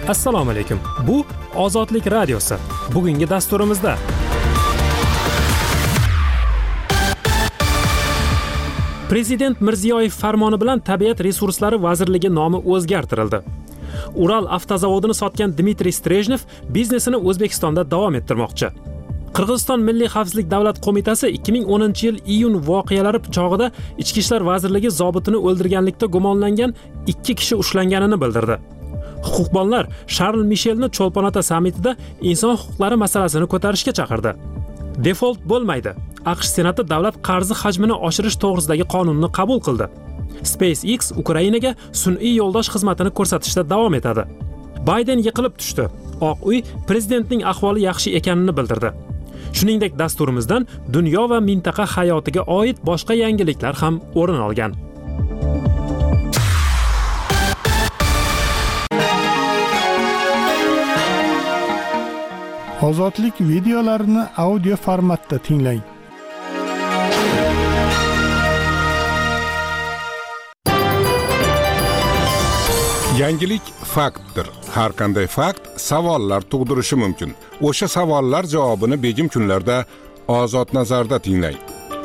Assalomu alaykum. Bu Ozodlik radiosi. Bugungi dasturimizda Prezident Mirziyoyev farmoni bilan Tabiat resurslari vazirligi nomi o'zgartirildi. Ural avtozavodini sotgan Dmitriy Strejnev biznesini O'zbekistonda davom ettirmoqchi. Qirg'iziston Milliy xavfsizlik davlat qo'mitasi 2010-yil iyun voqealari chog'ida Ichki ishlar vazirligi zobitini o'ldirganlikda gumonlangan 2 kishi ushlanganini bildirdi. Huquqbonlar Sharl Mishelni Cho'lpon-ota sammitida inson huquqlari masalasini ko'tarishga chaqirdi. Default bo'lmaydi. AQSh Senati davlat qarzi hajmini oshirish to'g'risidagi qonunni qabul qildi. SpaceX Ukrainaga sun'iy yo'ldosh xizmatini ko'rsatishda davom etadi. Bayden yiqilib tushdi. Oq uy prezidentning ahvoli yaxshi ekanini bildirdi. Shuningdek, dasturimizdan dunyo va mintaqa hayotiga oid boshqa yangiliklar ham o'rin olgan. Ozodlik videolarini audio formatda tinglang. Yangilik faktdir. Har qanday fakt savollar tug'dirishi mumkin. O'sha savollar javobini begim kunlarda Ozod nazarda tinglang.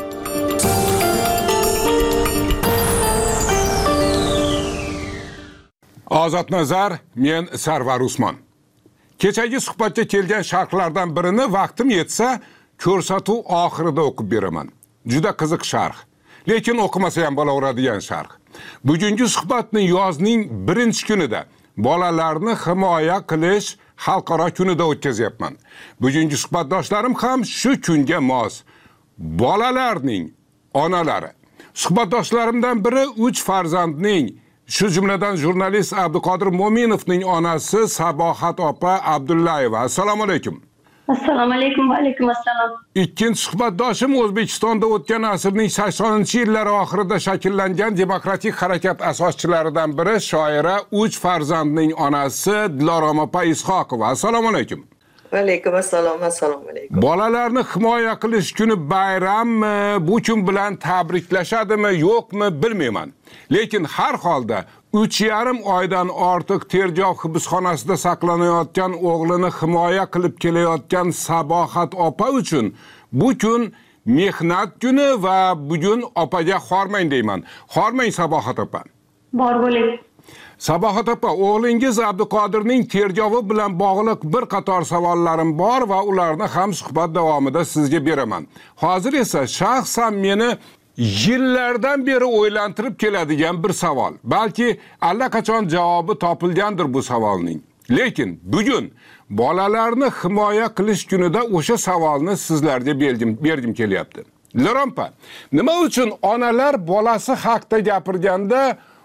Ozod nazar, men Sarvar Usmon. Kechagi suhbatga kelgan sharhlardan birini vaqtim yetsa, ko'rsatuv oxirida o'qib beraman. Juda qiziq sharh, lekin o'qimasa ham bo'laveradigan sharh. Bugungi suhbatni yozning 1-kunida, bolalarni himoya qilish xalqaro kunida o'tkazyapman. Bugungi suhbatdoshlarim ham shu kunga mos. Bolalarning onalari. Suhbatdoshlarimdan biri 3 farzandning, shu jumladan jurnalist Abduqodir Mo'minovning onasi Sabohat opa Abdullayeva. Assalomu alaykum. Assalomu alaykum va alaykum assalom. Ikkinchi suhbatdoshim O'zbekistonda o'tgan asrning 80-yillari oxirida shakllangan demokratik harakat asoschilaridan biri shoira 3 farzandning onasi Dilorom opa Ishoqova. Assalomu alaykum. Va alaykum assalom, assalomu alaykum. Bolalarni himoya qilish kuni bayrammi, bu kun bilan tabriklashadimi, yo'qmi bilmayman. Lekin har holda 3,5 oydan ortiq tergov hibsxonasida saqlanayotgan o'g'lini himoya qilib kelayotgan Sabohat opa uchun bu kun mehnat kuni va bugun opaga xormang deyman. Xormang Sabohat opa. Bor bo'ling. Sabohat opa, o'g'lingiz Abduqodirning tergovi bilan bog'liq bir qator savollarim bor va ularni ham suhbat davomida sizga beraman. Hozir esa shaxsan meni yillardan beri o'ylantirib keladigan bir savol. Balki allaqachon javobi topilgandir bu savolning. Lekin bugun bolalarni himoya qilish kunida o'sha savolni sizlarga bergim kelyapti. Lirompa, nima uchun onalar bolasi haqida gapirganda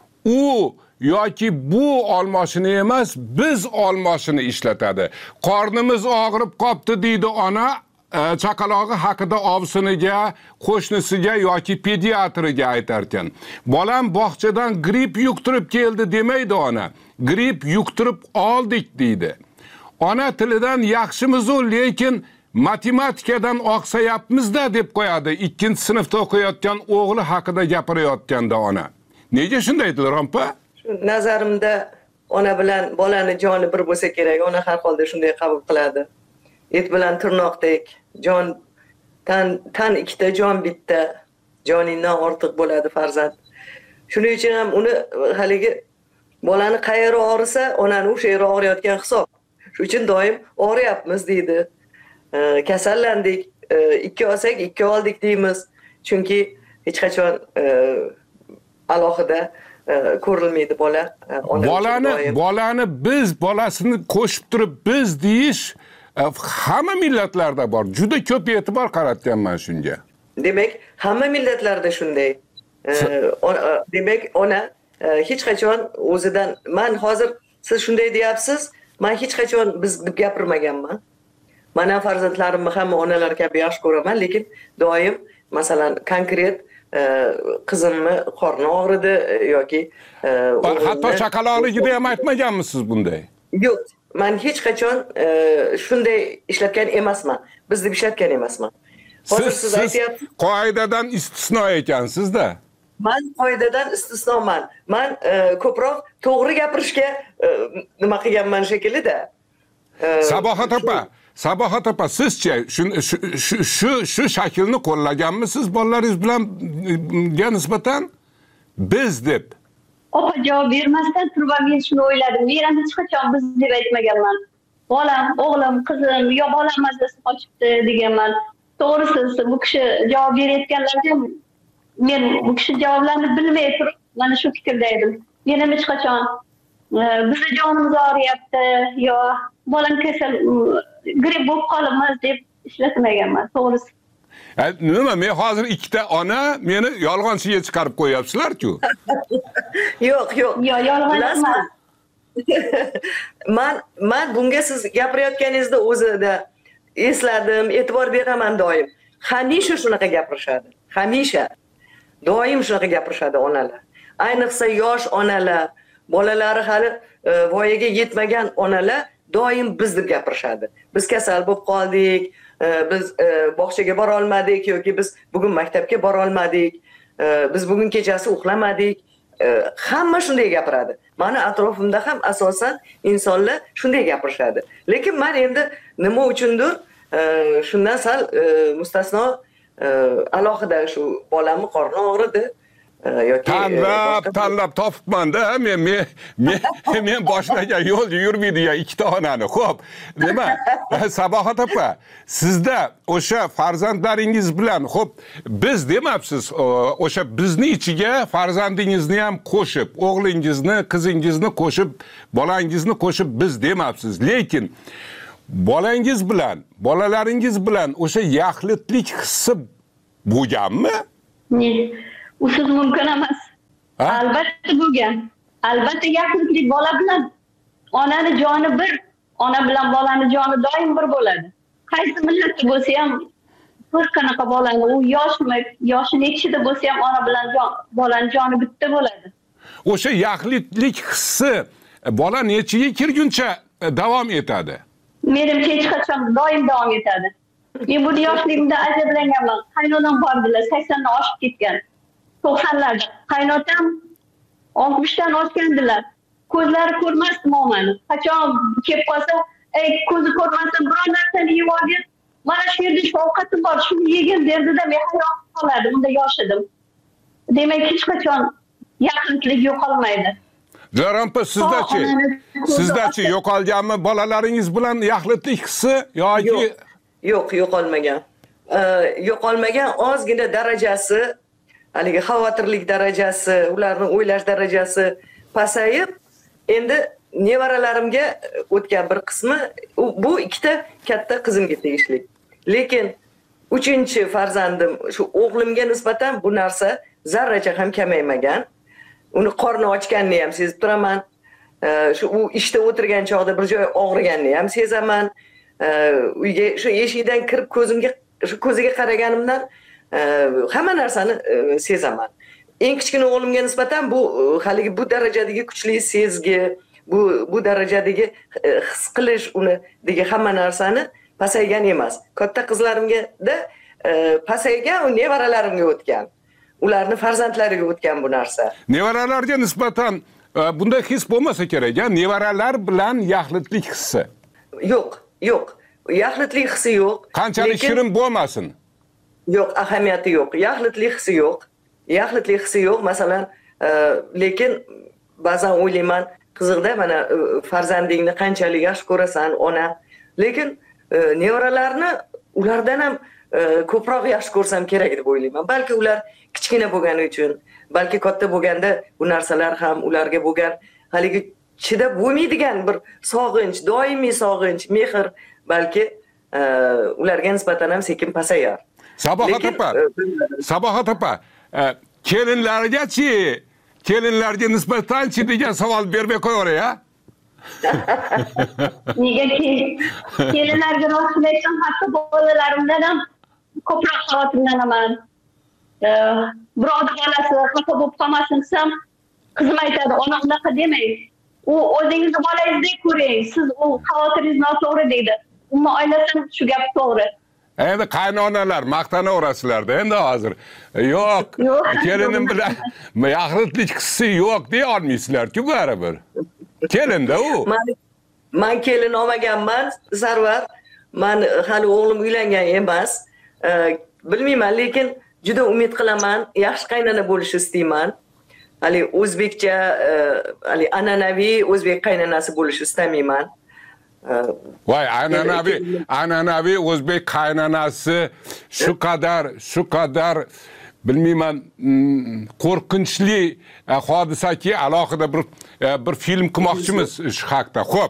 u yoki bu olmoshini emas, biz olmoshini ishlatadi. Qornimiz og'rib qopti deydi ona, chaqalog'i haqida ovsiniga, qo'shnisiga yoki pediatriga aytarkan. Bolam bog'chadan gripp yuqtirib keldi demaydi ona. Gripp yuqtirib oldik deydi. Ona tilidan yaxshimiz-u, lekin matematikadan oqsayapmiz-da deb qo'yadi. 2-sinfda o'qiyotgan o'g'li haqida gapirayotganda ona. Nega shunday Dilrompa? Nazarimda ona bilan bolani joni bir bo'lsa kerak. Ona har holda shunday qabul qiladi. Et bilan tirnoqdek, jon tan ikkita, jon bitta. Joningdan ortiq bo'ladi farzand. Shuning uchun ham uni haligi bolani qayeri og'risa, onani o'sha yeri og'riyotgan hisob. Shuning uchun doim og'riyapmiz deydi. Kasallandik, 2 olsak 2 oldik deymiz. Chunki hech qachon alohida ko'rilmaydi bola. Bolani biz bolasini qo'shib turib biz deyish hamma millatlarda bor. Juda ko'p e'tibor qaratganman shunga. Demak, hamma millatlarda shunday. Demak, ona hech qachon o'zidan, men hozir siz shunday deyapsiz, men hech qachon biz deb gapirmaganman. Mana farzandlarimni hamma onalar kabi yaxshi ko'raman, lekin doim masalan konkret qizimni qorni og'ridi yoki hatto chaqaloqligida ham aytmaganmisiz bunday? Yo'q, men hech qachon shunday ishlatgan emasman. Biz deb ishlatgan emasman. Hozir siz aytyapsiz. Qoidadan istisno ekansiz-da. Men qoidadan istisnoman. Men ko'proq to'g'ri gapirishga nima qilganman shekilli-da. Sabohat opa, sizchi shu shaklni qo'llaganmisiz bolalaringiz bilan nisbatan biz deb? Opa javob bermasdan turib men shuni o'yladim. Men ham hech qachon biz deb aytmaganman. Bolam, o'g'lim, qizim, yo bolam mazasi qochibdi deganman. To'g'risi bu kishi javob berayotganlarga men bu kishi javoblarni bilmay turib mana shu fikrda edim. Men ham hech qachon bizni jonimiz og'riyapti yo bolam kasal gripp bo'lib qolibmiz deb ishlatmaganman, to'g'risi. Nima, men hozir ikkita ona meni yolg'onchiga chiqarib qo'yapsizlar-ku. Yo'q. Yo, yolg'on emas. Men bunga siz gapirayotganingizda o'zida esladim, e'tibor beraman doim. Hamisha shunaqa gapirishadi. Hamisha. Doim shunaqa gapirishadi onalar. Ayniqsa yosh onalar, bolalari hali voyaga yetmagan onalar doim biz deb gapirishadi. Biz kasal bo'lib qoldik, biz bog'chaga bora olmadik yoki biz bugun maktabga bora olmadik, biz bugun kechasi uxlamadik. Hamma shunday gapiradi. Meni atrofimda ham asosan insonlar shunday gapirishadi. Lekin men endi nima uchundir shundan sal mustasno alohida shu bolamni qorni og'ridi yoki tanlab topibman-da. Men boshlagan yo'l yurmaydi-ya ikkita onani. Xo'p, nima? Sabohat opa, sizda o'sha farzandlaringiz bilan, xo'p, biz demabsiz, o'sha bizni ichiga farzandingizni ham qo'shib, o'g'lingizni, qizingizni qo'shib, bolangizni qo'shib biz demabsiz. Lekin bolalaringiz bilan o'sha yaxlitlik hissi bo'lganmi? Usiz mumkin emas. Albatta bo'lgan. Albatta yaxlitlik bola bilan onani joni bir, ona bilan bolani joni doim bir bo'ladi. Qaysi millatda bo'lsa ham bir qanaqa bolani, u yoshmi, yoshi nechida bo'lsa ham ona bilan bolani joni bitta bo'ladi. O'sha yaxlitlik hissi bola nechiga kirguncha davom etadi? Menimcha hech qachon doim davom etadi. Men buni yoshligimda ajablanganman. Qaynonam bordilar, 80 dan oshib ketgan. 90larda. Qaynotam 60 dan oshgandilar. Ko'zlari ko'rmasdi momani. Qachon kelib qolsa, "Ey, ko'zi ko'rmasa biror narsani yeb olgin. Mana shu yerda shu ovqatim bor, shuni yegin" derdida, men hayron qolardim. Unda yosh edim. Demak, hech qachon yaqinlik yo'qolmaydi. Jarampa, sizdachi yo'qolganmi bolalaringiz bilan yaxlitlik hissi yoki? Yo'q, yo'qolmagan. Yo'qolmagan, ozgina darajasi, haligi xavotirlik darajasi, ularning o'ylash darajasi pasayib, endi nevaralarimga o'tgan bir qismi, bu ikkita katta qizimga tegishli. Lekin 3-chi farzandim, shu o'g'limga nisbatan bu narsa zarracha ham kamaymagan. Uni qorni ochganini ham sezib turaman. Shu u ishda o'tirgan chog'da bir joy og'riganini ham sezaman. Uyga shu eshikdan kirib ko'ziga qaraganimdan hamma narsani sezaman. Eng kichkina o'g'limga nisbatan bu haligi bu darajadagi kuchli sezgi, bu darajadagi his qilish uni degi hamma narsani pasaygan emas. Katta qizlarimga da pasaygan, u nevaralarimga o'tgan. Ularning farzandlariga o'tgan bu narsa. Nevaralarga nisbatan bunday his bo'lmasa kerak, nevaralar bilan yaxlitlik hissi. Yo'q. Yaxlitlik hissi yo'q. Qanchalik shirin bo'lmasin. Yo'q, ahamiyati yo'q. Yaxlitlik hissi yo'q. Masalan, lekin ba'zan o'ylayman, qiziqda mana farzandingni qanchalik yaxshi ko'rasan, ona. Lekin nevaralarni ulardan ham ko'proq yaxshi ko'rsam kerak deb o'ylayman. Balki ular kichkina bo'lgani uchun, balki katta bo'lganda bu narsalar ham ularga bo'lgan haligi chidab bo'lmaydigan bir sog'inch, doimiy sog'inch, mehr balki ularga nisbatan ham sekin pasayar. Sabohat opa, kelinlarga nisbatanchi degan savol bermay qo'yaver, ya. Nega kelinlarga rostini aytsam, hatto bolalarimdan ham ko'proq xavotirlanaman. Birovni bolasi xafa bo'lib qolmasin desam, qizim aytadi, "Ona unaqa demang. U o'zingizni bolangizdek ko'ring. Siz u xavotiringiz noto'g'ri" deydi. Umuman oilasam shu gap to'g'ri. Endi qaynonalar maqtanaverasizlar-da endi hozir. Yo'q, kelinim bilan yaxlitlik hissi yo'q deya olmaysizlar-ku baribir. Kelinda u. Men kelin olmaganman, Sarvar. Men hali o'g'lim uylangan emas. Bilmayman, lekin juda umid qilaman, yaxshi qaynona bo'lishni istayman. Hali o'zbekcha, hali an'anaviy o'zbek qaynonasi bo'lishni istamayman. Voy, an'anaviy o'zbek qaynonasi shu qadar bilmayman qo'rqinchli hodisaki alohida bir film qilmoqchimiz shu haqda. Xo'p,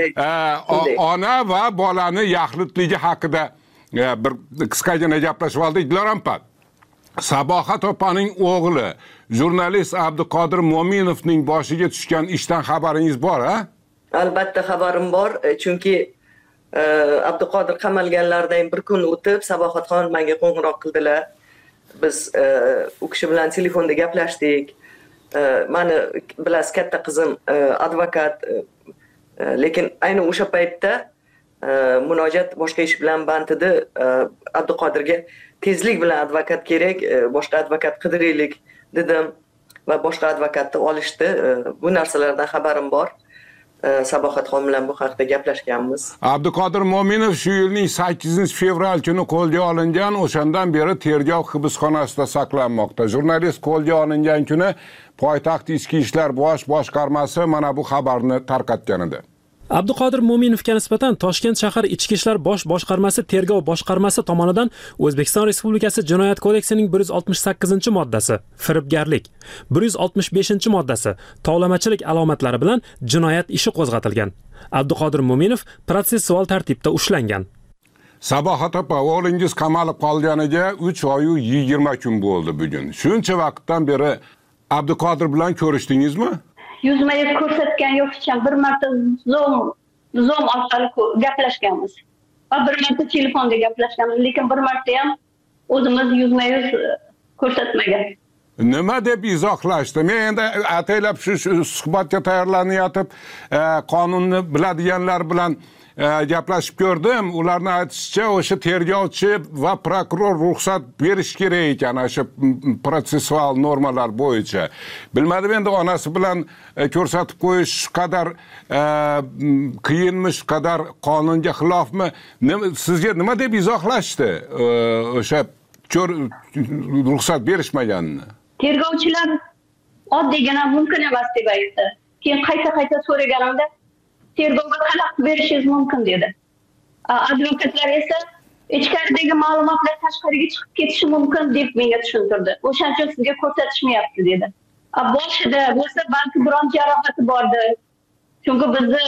ona va bolani yaxlitligi haqida bir qisqagina gaplashib oldik. Dilorampa, Sabohat opaning o'g'li jurnalist Abduqodir Mo'minovning boshiga tushgan ishdan xabaringiz bor, ha? Albatta xabarim bor, chunki Abduqodir qamalganlardan bir kun o'tib Sabohatxon menga qo'ng'iroq qildilar. Biz u kishi bilan telefonda gaplashdik. Meni bilasiz, katta qizim advokat, lekin ayni o'sha paytda murojaat boshqa ish bilan band edi. Abduqodirga tezlik bilan advokat kerak, boshqa advokat qidiraylik dedim va boshqa advokatni olishdi. Bu narsalardan xabarim bor. Sabohatxon bilan bu haqda gaplashganmiz. Abduqodir Mo'minov shu yilning 8-fevral kuni qo'lga olingan, o'shandan beri tergov hibsxonasida saqlanmoqda. Jurnalist qo'lga olingan kuni poytaxt ichki ishlar bosh boshqarmasi mana bu xabarni tarqatgan edi. Abduqodir Mo'minovga nisbatan Toshkent shahar ichki ishlar bosh boshqarmasi tergov boshqarmasi tomonidan O'zbekiston Respublikasi Jinoyat kodeksining 168-moddasi firibgarlik, 165-moddasi tovlamachilik alomatlari bilan jinoyat ishi qo'zg'atilgan. Abduqodir Mo'minov protsessual tartibda ushlangan. Sabohat opa, o'g'lingiz qamalib qolganiga 3 oy 20 kun bo'ldi bugun. Shuncha vaqtdan beri Abduqodir bilan ko'rishdingizmi? Yuzma-yuz ko'rsatgan yo'q hech ham. Bir marta Zoom orqali gaplashganmiz. Va bir marta telefonda gaplashganmiz, lekin bir marta ham o'zimiz yuzma-yuz ko'rsatmagan. Nima deb izohlashdi? Men endi ataylab shu suhbatga tayyorlanayotib, qonunni biladiganlar bilan gaplashib ko'rdim. Ularning aytishicha, o'sha tergovchi va prokuror ruxsat berish kerak ekan, o'sha protsessual normalar bo'yicha. Bilmadim, endi onasi bilan ko'rsatib qo'yish shu qadar qiyinmi, shu qadar qonunga xilofmi? Sizga nima deb izohlashdi o'sha ruxsat berishmaganini? Tergovchilar oddiygina mumkin emas deb aytdi. Keyin qayta so'raganimda tergovga xalaqit berishingiz mumkin dedi. Advokatlar esa ichkaridagi ma'lumotlar tashqariga chiqib ketishi mumkin deb menga tushuntirdi. O'shaning uchun sizga ko'rsatishmayapti dedi. Boshida bo'lsa balki biron jarohati bordir. Chunki bizni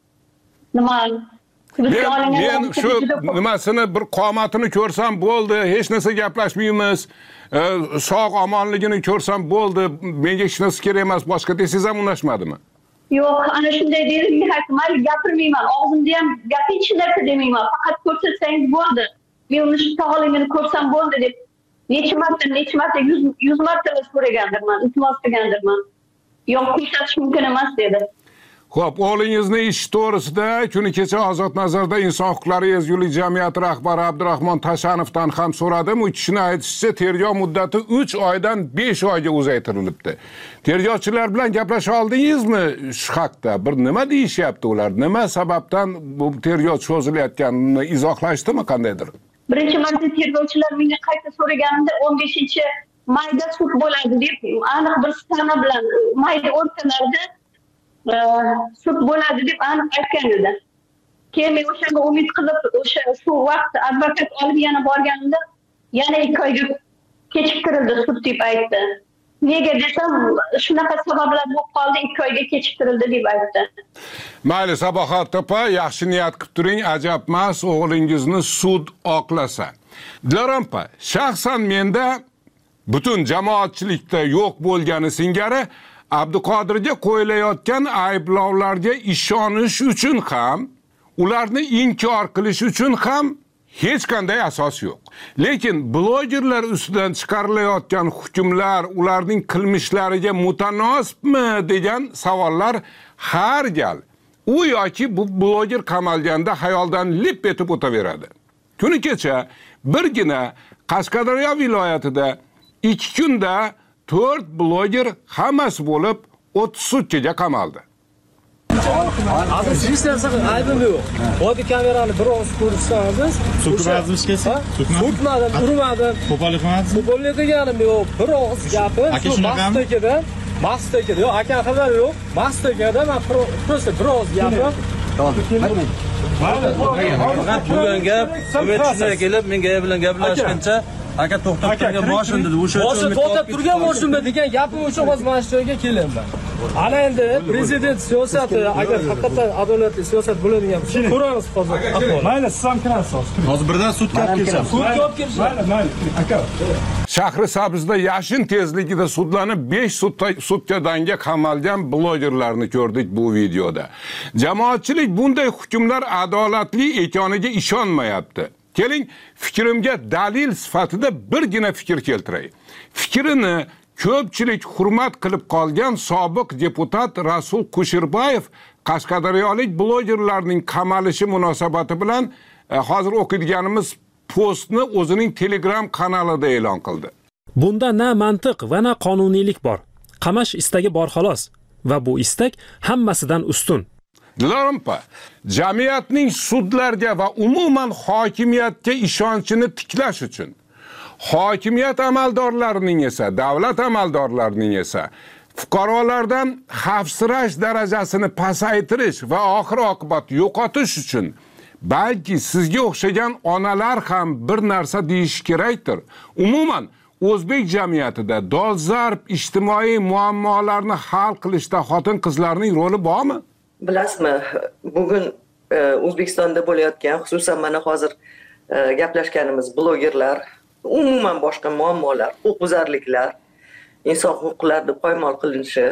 men shu nimasini bir qomatini ko'rsam bo'ldi, hech narsa gaplashmaymiz. Sog' omonligini ko'rsam bo'ldi, menga hech narsa kerak emas, boshqa desangiz ham unashmadimi? Yo'q, ana shunday dedim, men gapirmayman, og'zimda ham gapni hech narsa demayman, faqat ko'rsatsangiz bo'ldi. Men uni sog'ligini ko'rsam bo'ldi deb necha marta 100 marta so'ragandirman, iltimos qilgandirman. Yo'q, ko'rsatish mumkin emas dedi. Xo'p, o'g'lingizni ish to'g'risida kuni kecha Ozod nazarda Inson huquqlari ezgulik jamiyati rahbari Abdurahmon Tashanovdan ham so'radim. U kishining aytishicha, tergov muddati 3 oydan 5 oyga uzaytirilibdi. Tergovchilar bilan gaplasha oldingizmi shu haqda? Bir nima deyishyapti ular? Nima sababdan bu tergov cho'zilayotganini izohlashdimi qandaydir? Birinchi marta tergovchilar menga qayta so'raganimda 15-mayda sud bo'ladi deb aniq bir sana bilan mayda o'rtalarida sud bo'ladi deb aniq aytgan edi. Keyin men o'shanga umid qilib, shu vaqt advokat olib yana borganimda yana 2 oyga kechiktirildi sud deb aytdi. Nega desam, shunaqa sabablar bo'lib qoldi, 2 oyga kechiktirildi deb aytdi. Mayli, Sabohat opa, yaxshi niyat qilib turing, ajab emas, o'g'lingizni sud oqlasa. Dilorampa, shaxsan menda butun jamoatchilikda yo'q bo'lgani singari Abduqodirga qo'yilayotgan ayblovlarga ishonish uchun ham, ularni inkor qilish uchun ham hech qanday asos yo'q. Lekin blogerlar ustidan chiqarilayotgan hukmlar ularning qilmishlariga mutanosibmi degan savollar har gal u yoki bu bloger qamalganda xayoldan lip etib o'taveradi. Kuni kecha birgina Qashqadaryo viloyatida 2 kunda 4 bloger hammasi bo'lib 30 sutkaga qamaldi. Aziz hech narsa aybim yo'q. Body kamerani bir oz ko'rsangiz, So'kmadingiz kelsa? so'kmadim, urmadim. Qo'pollik qilmadingiz? Qo'pollik qilganim yo'q. Bir oz gapi shu mastakada, yo'q, aka xabar yo'q. Mastakada men просто bir oz gapi. Faqat bo'lgan gap, ko'mekchilar kelib menga bilan gaplashgancha aka to'xtab turgan moshin dedi. O'sha to'xtab turgan moshinda degan gapi uchun hozir mana shu yerga keldim. Ana endi prezident siyosati agar haqiqatan adolatli siyosat bo'ladigan bo'lsa, ko'ramiz hozir. Mayli, siz ham kirasiz. Hozir birdan sudga olib kelishamiz. Sudga olib kelishamiz. Mayli, aka. Shahrisabzda yashin tezligida sudlanib 5 sutkadanga qamalgan blogerlarni ko'rdik bu videoda. Jamoatchilik bunday hukmlar adolatli ekaniga ishonmayapti. Keling, fikrimga dalil sifatida birgina fikr keltiray. Fikrini ko'pchilik hurmat qilib qolgan sobiq deputat Rasul Kusherbayev Qashqadaryolik blogerlarning qamalishi munosabati bilan hozir o'qiydiganimiz postni o'zining Telegram kanalida e'lon qildi. Bunda na mantiq va na qonuniylik bor. Qamash istagi bor xolos va bu istak hammasidan ustun. Dilorimpa, jamiyatning sudlarga va umuman hokimiyatga ishonchini tiklash uchun hokimiyat amaldorlarining esa, davlat amaldorlarining esa fuqarolardan xavfsirash darajasini pasaytirish va oxir oqibat yo'qotish uchun balki sizga o'xshagan onalar ham bir narsa deyish kerakdir. Umuman o'zbek jamiyatida dolzarb ijtimoiy muammolarni hal qilishda xotin-qizlarning roli bormi? Bilasizmi, bugun O'zbekistonda bo'layotgan, xususan mana hozir gaplashganimiz blogerlar, umuman boshqa muammolar, huquqbuzarliklar, inson huquqlarining poymol qilinishi,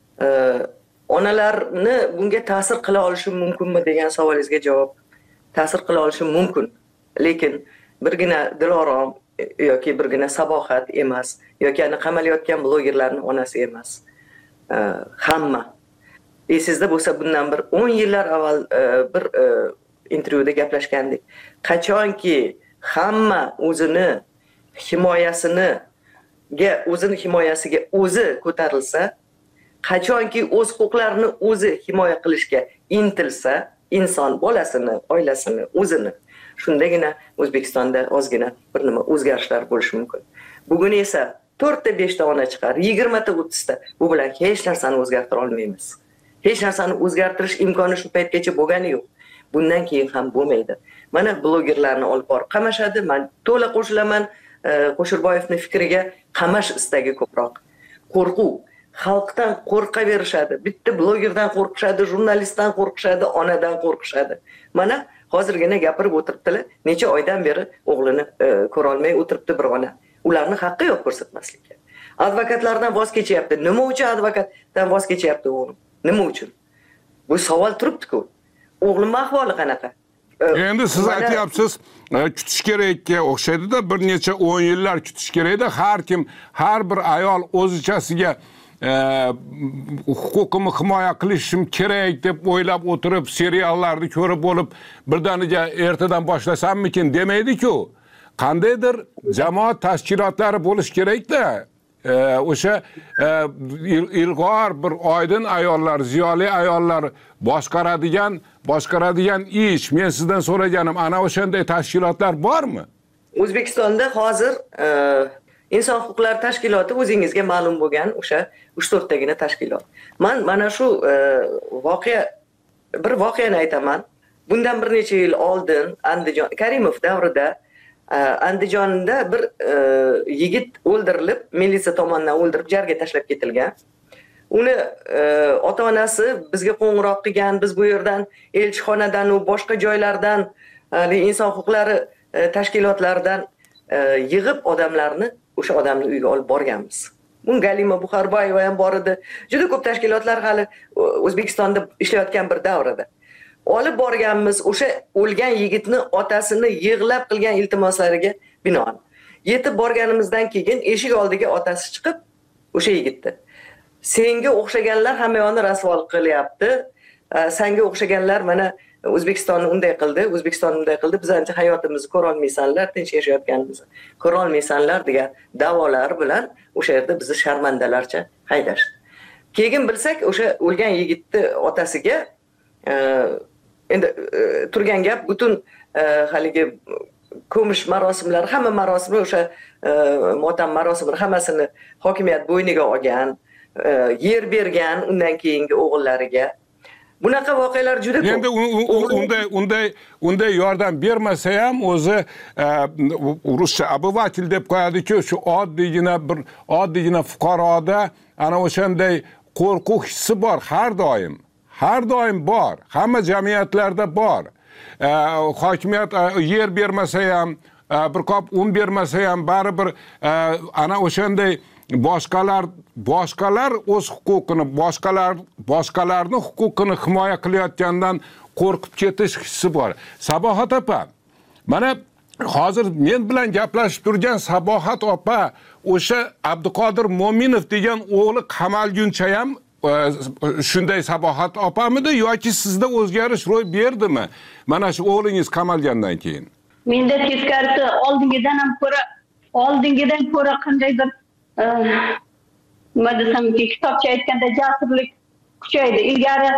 onalarni bunga ta'sir qila olishi mumkinmi degan savolingizga javob, ta'sir qila olishi mumkin. Lekin birgina Dilorom yoki birgina Sabohat emas, yoki ana qamalayotgan blogerlarning onasi emas. Hamma. Esingizda bo'lsa, bundan bir 10 yillar avval bir intervyuda gaplashgandik. Qachonki hamma o'zining himoyasiga o'zi ko'tarilsa, qachonki o'z huquqlarini o'zi himoya qilishga intilsa, inson bolasini, oilasini, o'zini, shundagina O'zbekistonda ozgina bir nima o'zgarishlar bo'lishi mumkin. Bugun esa 4 ta 5 ta ona chiqar, 20 ta 30 ta. Bu bilan hech narsani o'zgartira olmaymiz. Hech narsani o'zgartirish imkoni shu paytgacha bo'lgani yo'q. Bundan keyin ham bo'lmaydi. Mana blogerlarni olib borib qamashadi. Men to'la qo'shilaman Kusherbayevning fikriga, qamash istagi ko'proq. Qo'rquv. Xalqdan qo'rqaverishadi. Bitta blogerdan qo'rqishadi, jurnalistdan qo'rqishadi, onadan qo'rqishadi. Mana hozirgina gapirib o'tiribdilar. Necha oydan beri o'g'lini ko'ra olmay o'tiribdi bir ona. Ularni haqqi yo'q ko'rsatmaslikka. Advokatlardan voz kechyapti. Nima uchun advokatdan voz kechyapti o'g'lim? Nima uchun? Bu savol turibdi-ku. O'g'lim ahvoli qanaqa? Endi siz aytyapsiz, kutish kerakga o'xshaydi-da, bir necha 10 yillar kutish kerakda, har bir ayol o'zichasiga huquqimni himoya qilishim kerak deb o'ylab o'tirib, seriallarni ko'rib bo'lib, birdaniga ertadan boshlasammikin demaydi-ku. Qandaydir jamoat tashkilotlari bo'lish kerak-da. O'sha ilg'or bir oydin ayollar, ziyoli ayollar boshqaradigan ish. Men sizdan so'raganim, ana o'shanday tashkilotlar bormi? O'zbekistonda hozir inson huquqlari tashkiloti o'zingizga ma'lum bo'lgan o'sha 3-4 tagina tashkilot. Men mana shu voqeani aytaman. Bundan bir necha yil oldin Andijon Karimov davrida Andijonda bir yigit o'ldirilib, militsiya tomonidan o'ldirib jarga tashlab ketilgan. Uni ota-onasi bizga qo'ng'iroq qilgan, biz bu yerdan elchixonadan va boshqa joylardan, inson huquqlari tashkilotlaridan yig'ib odamlarni o'sha odamni uyiga olib borganmiz. Bu Galima Buxarboyeva ham bor edi. Juda ko'p tashkilotlar hali O'zbekistonda ishlayotgan bir davrada. Olib borganmiz, o'sha o'lgan yigitni otasini yig'lab qilgan iltimoslariga binoan. Yetib borganimizdan keyin eshik oldiga otasi chiqib, o'sha yigitni senga o'xshaganlar hamma yoqni rasvo qilyapti. Senga o'xshaganlar mana O'zbekistonni unday qildi, bizning hayotimizni ko'ra olmaysanlar, tinch yashayotganimizni ko'ra olmaysanlar degan da'volar bilan o'sha yerda bizni sharmandalarcha haydashdi. Keyin bilsak, o'sha o'lgan yigitni otasiga endi turgan gap butun haligi ko'mish marosimlari, hamma marosimlar o'sha motam marosimlari hammasini hokimiyat bo'yniga olgan, yer bergan undan keyingi o'g'illariga. Bunaqa voqealar juda ko'p. Endi unday yordam bermasa ham o'zi ruscha obyvatel deb qo'yadi-ku, shu oddiygina fuqaroda ana o'shanday qo'rquv hissi bor har doim. Har doim bor. Hamma jamiyatlarda bor. Hokimiyat yer bermasa ham, bir qop un bermasa ham baribir ana o'shanday boshqalar o'z huquqini, boshqalarning huquqini himoya qilayotgandan qo'rqib ketish hissi bor. Sabohat opa, mana hozir men bilan gaplashib turgan Sabohat opa o'sha Abduqodir Mo'minov degan o'g'li qamalguncha ham shunday Sabohat opamidi yoki sizda o'zgarish ro'y berdimi? Mana shu o'g'lingiz qamalgandan keyin. Menda teskarisi oldingidan ko'ra qandaydir nima desamki, kitobcha aytganda jasurlik kuchaydi. Ilgari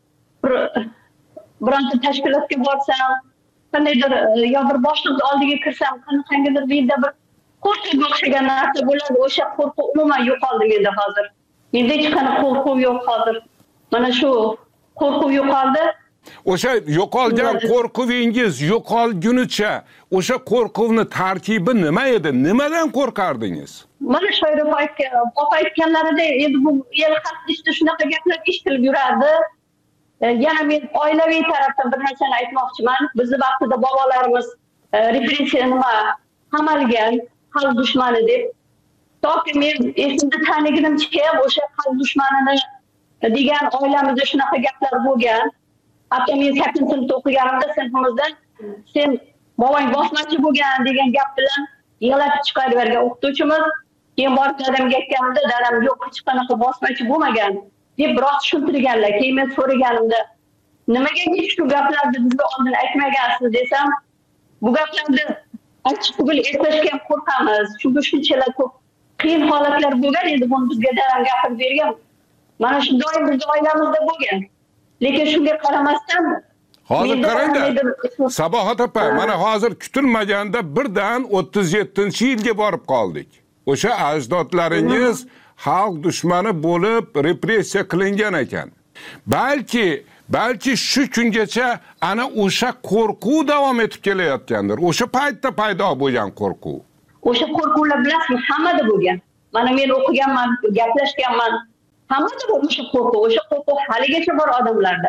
bironta tashkilotga borsam, qandaydir yo bir boshliqning oldiga kirsam, qanaqangidir menda bir qo'rquvga o'xshagan narsa bo'ladi. O'sha qo'rquv umuman yo'qoldi menda hozir. Menda hech qanaqa qo'rquv yo'q hozir. Mana shu qo'rquv yo'qoldi. O'sha yo'qolgan qo'rquvingiz yo'qolgunicha o'sha qo'rquvni tarkibi nima edi? Nimadan qo'rqardingiz? Mana shoira opa aytganlarida endi bu el xalq ichida shunaqa gaplar eshitilib yurardi. Yana men oilaviy tarafdan bir narsani aytmoqchiman. Bizni vaqtida bobolarimiz repressiya nima qamalgan, xalq dushmani deb. Toki men esimda taniganimcha o'sha xalq dushmanini degan oilamizda shunaqa gaplar bo'lgan. Hatto men 8-sinfda o'qiganimda sinfimizdan sen bobong bosmachi bo'lgan degan gap bilan yig'latib chiqarib o'qituvchimiz. Keyin borib dadamga aytganimda, dadam yo'q, hech qanaqa bosmachi bo'lmagan deb biroz tushuntirganlar. Keyin men so'raganimda, nimaga shu gaplarni bizga oldin aytmagansiz desam, bu gaplarni achchiq tugul eslashga ham qo'rqamiz. Chunki shunchalar ko'p qiyin holatlar bo'lgan, endi buni bizga dadam gapirib bergan. Mana shu doim bizning oilamizda bo'lgan. Lekin shunga qaramasdan hozir qarangda, Sabohat opa, mana hozir kutilmaganda birdan 37-yilga borib qoldik. O'sha ajdodlaringiz xalq dushmani bo'lib repressiya qilingan ekan. Balki shu kungacha ana o'sha qo'rquv davom etib kelayotgandir. O'sha paytda paydo bo'lgan qo'rquv. O'sha qo'rquvlar bilasizmi, hammada bo'lgan. Mana men o'qiganman, gaplashganman. Hammada bor o'sha qo'rquv. O'sha qo'rquv haligacha bor odamlarda.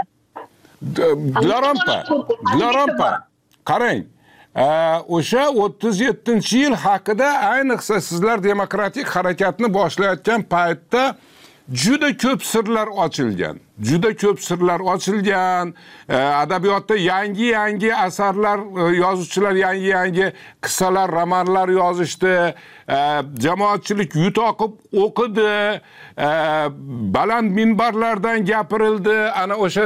Dilarampa. Qarang. O'sha 37-yil haqida ayniqsa sizlar demokratik harakatni boshlayotgan paytda juda ko'p sirlar ochilgan. Adabiyotda yangi asarlar, yozuvchilar yangi qissalar, romanlar yozishdi. Jamoatchilik yutoqib o'qidi. Baland minbarlardan gapirildi. Ana o'sha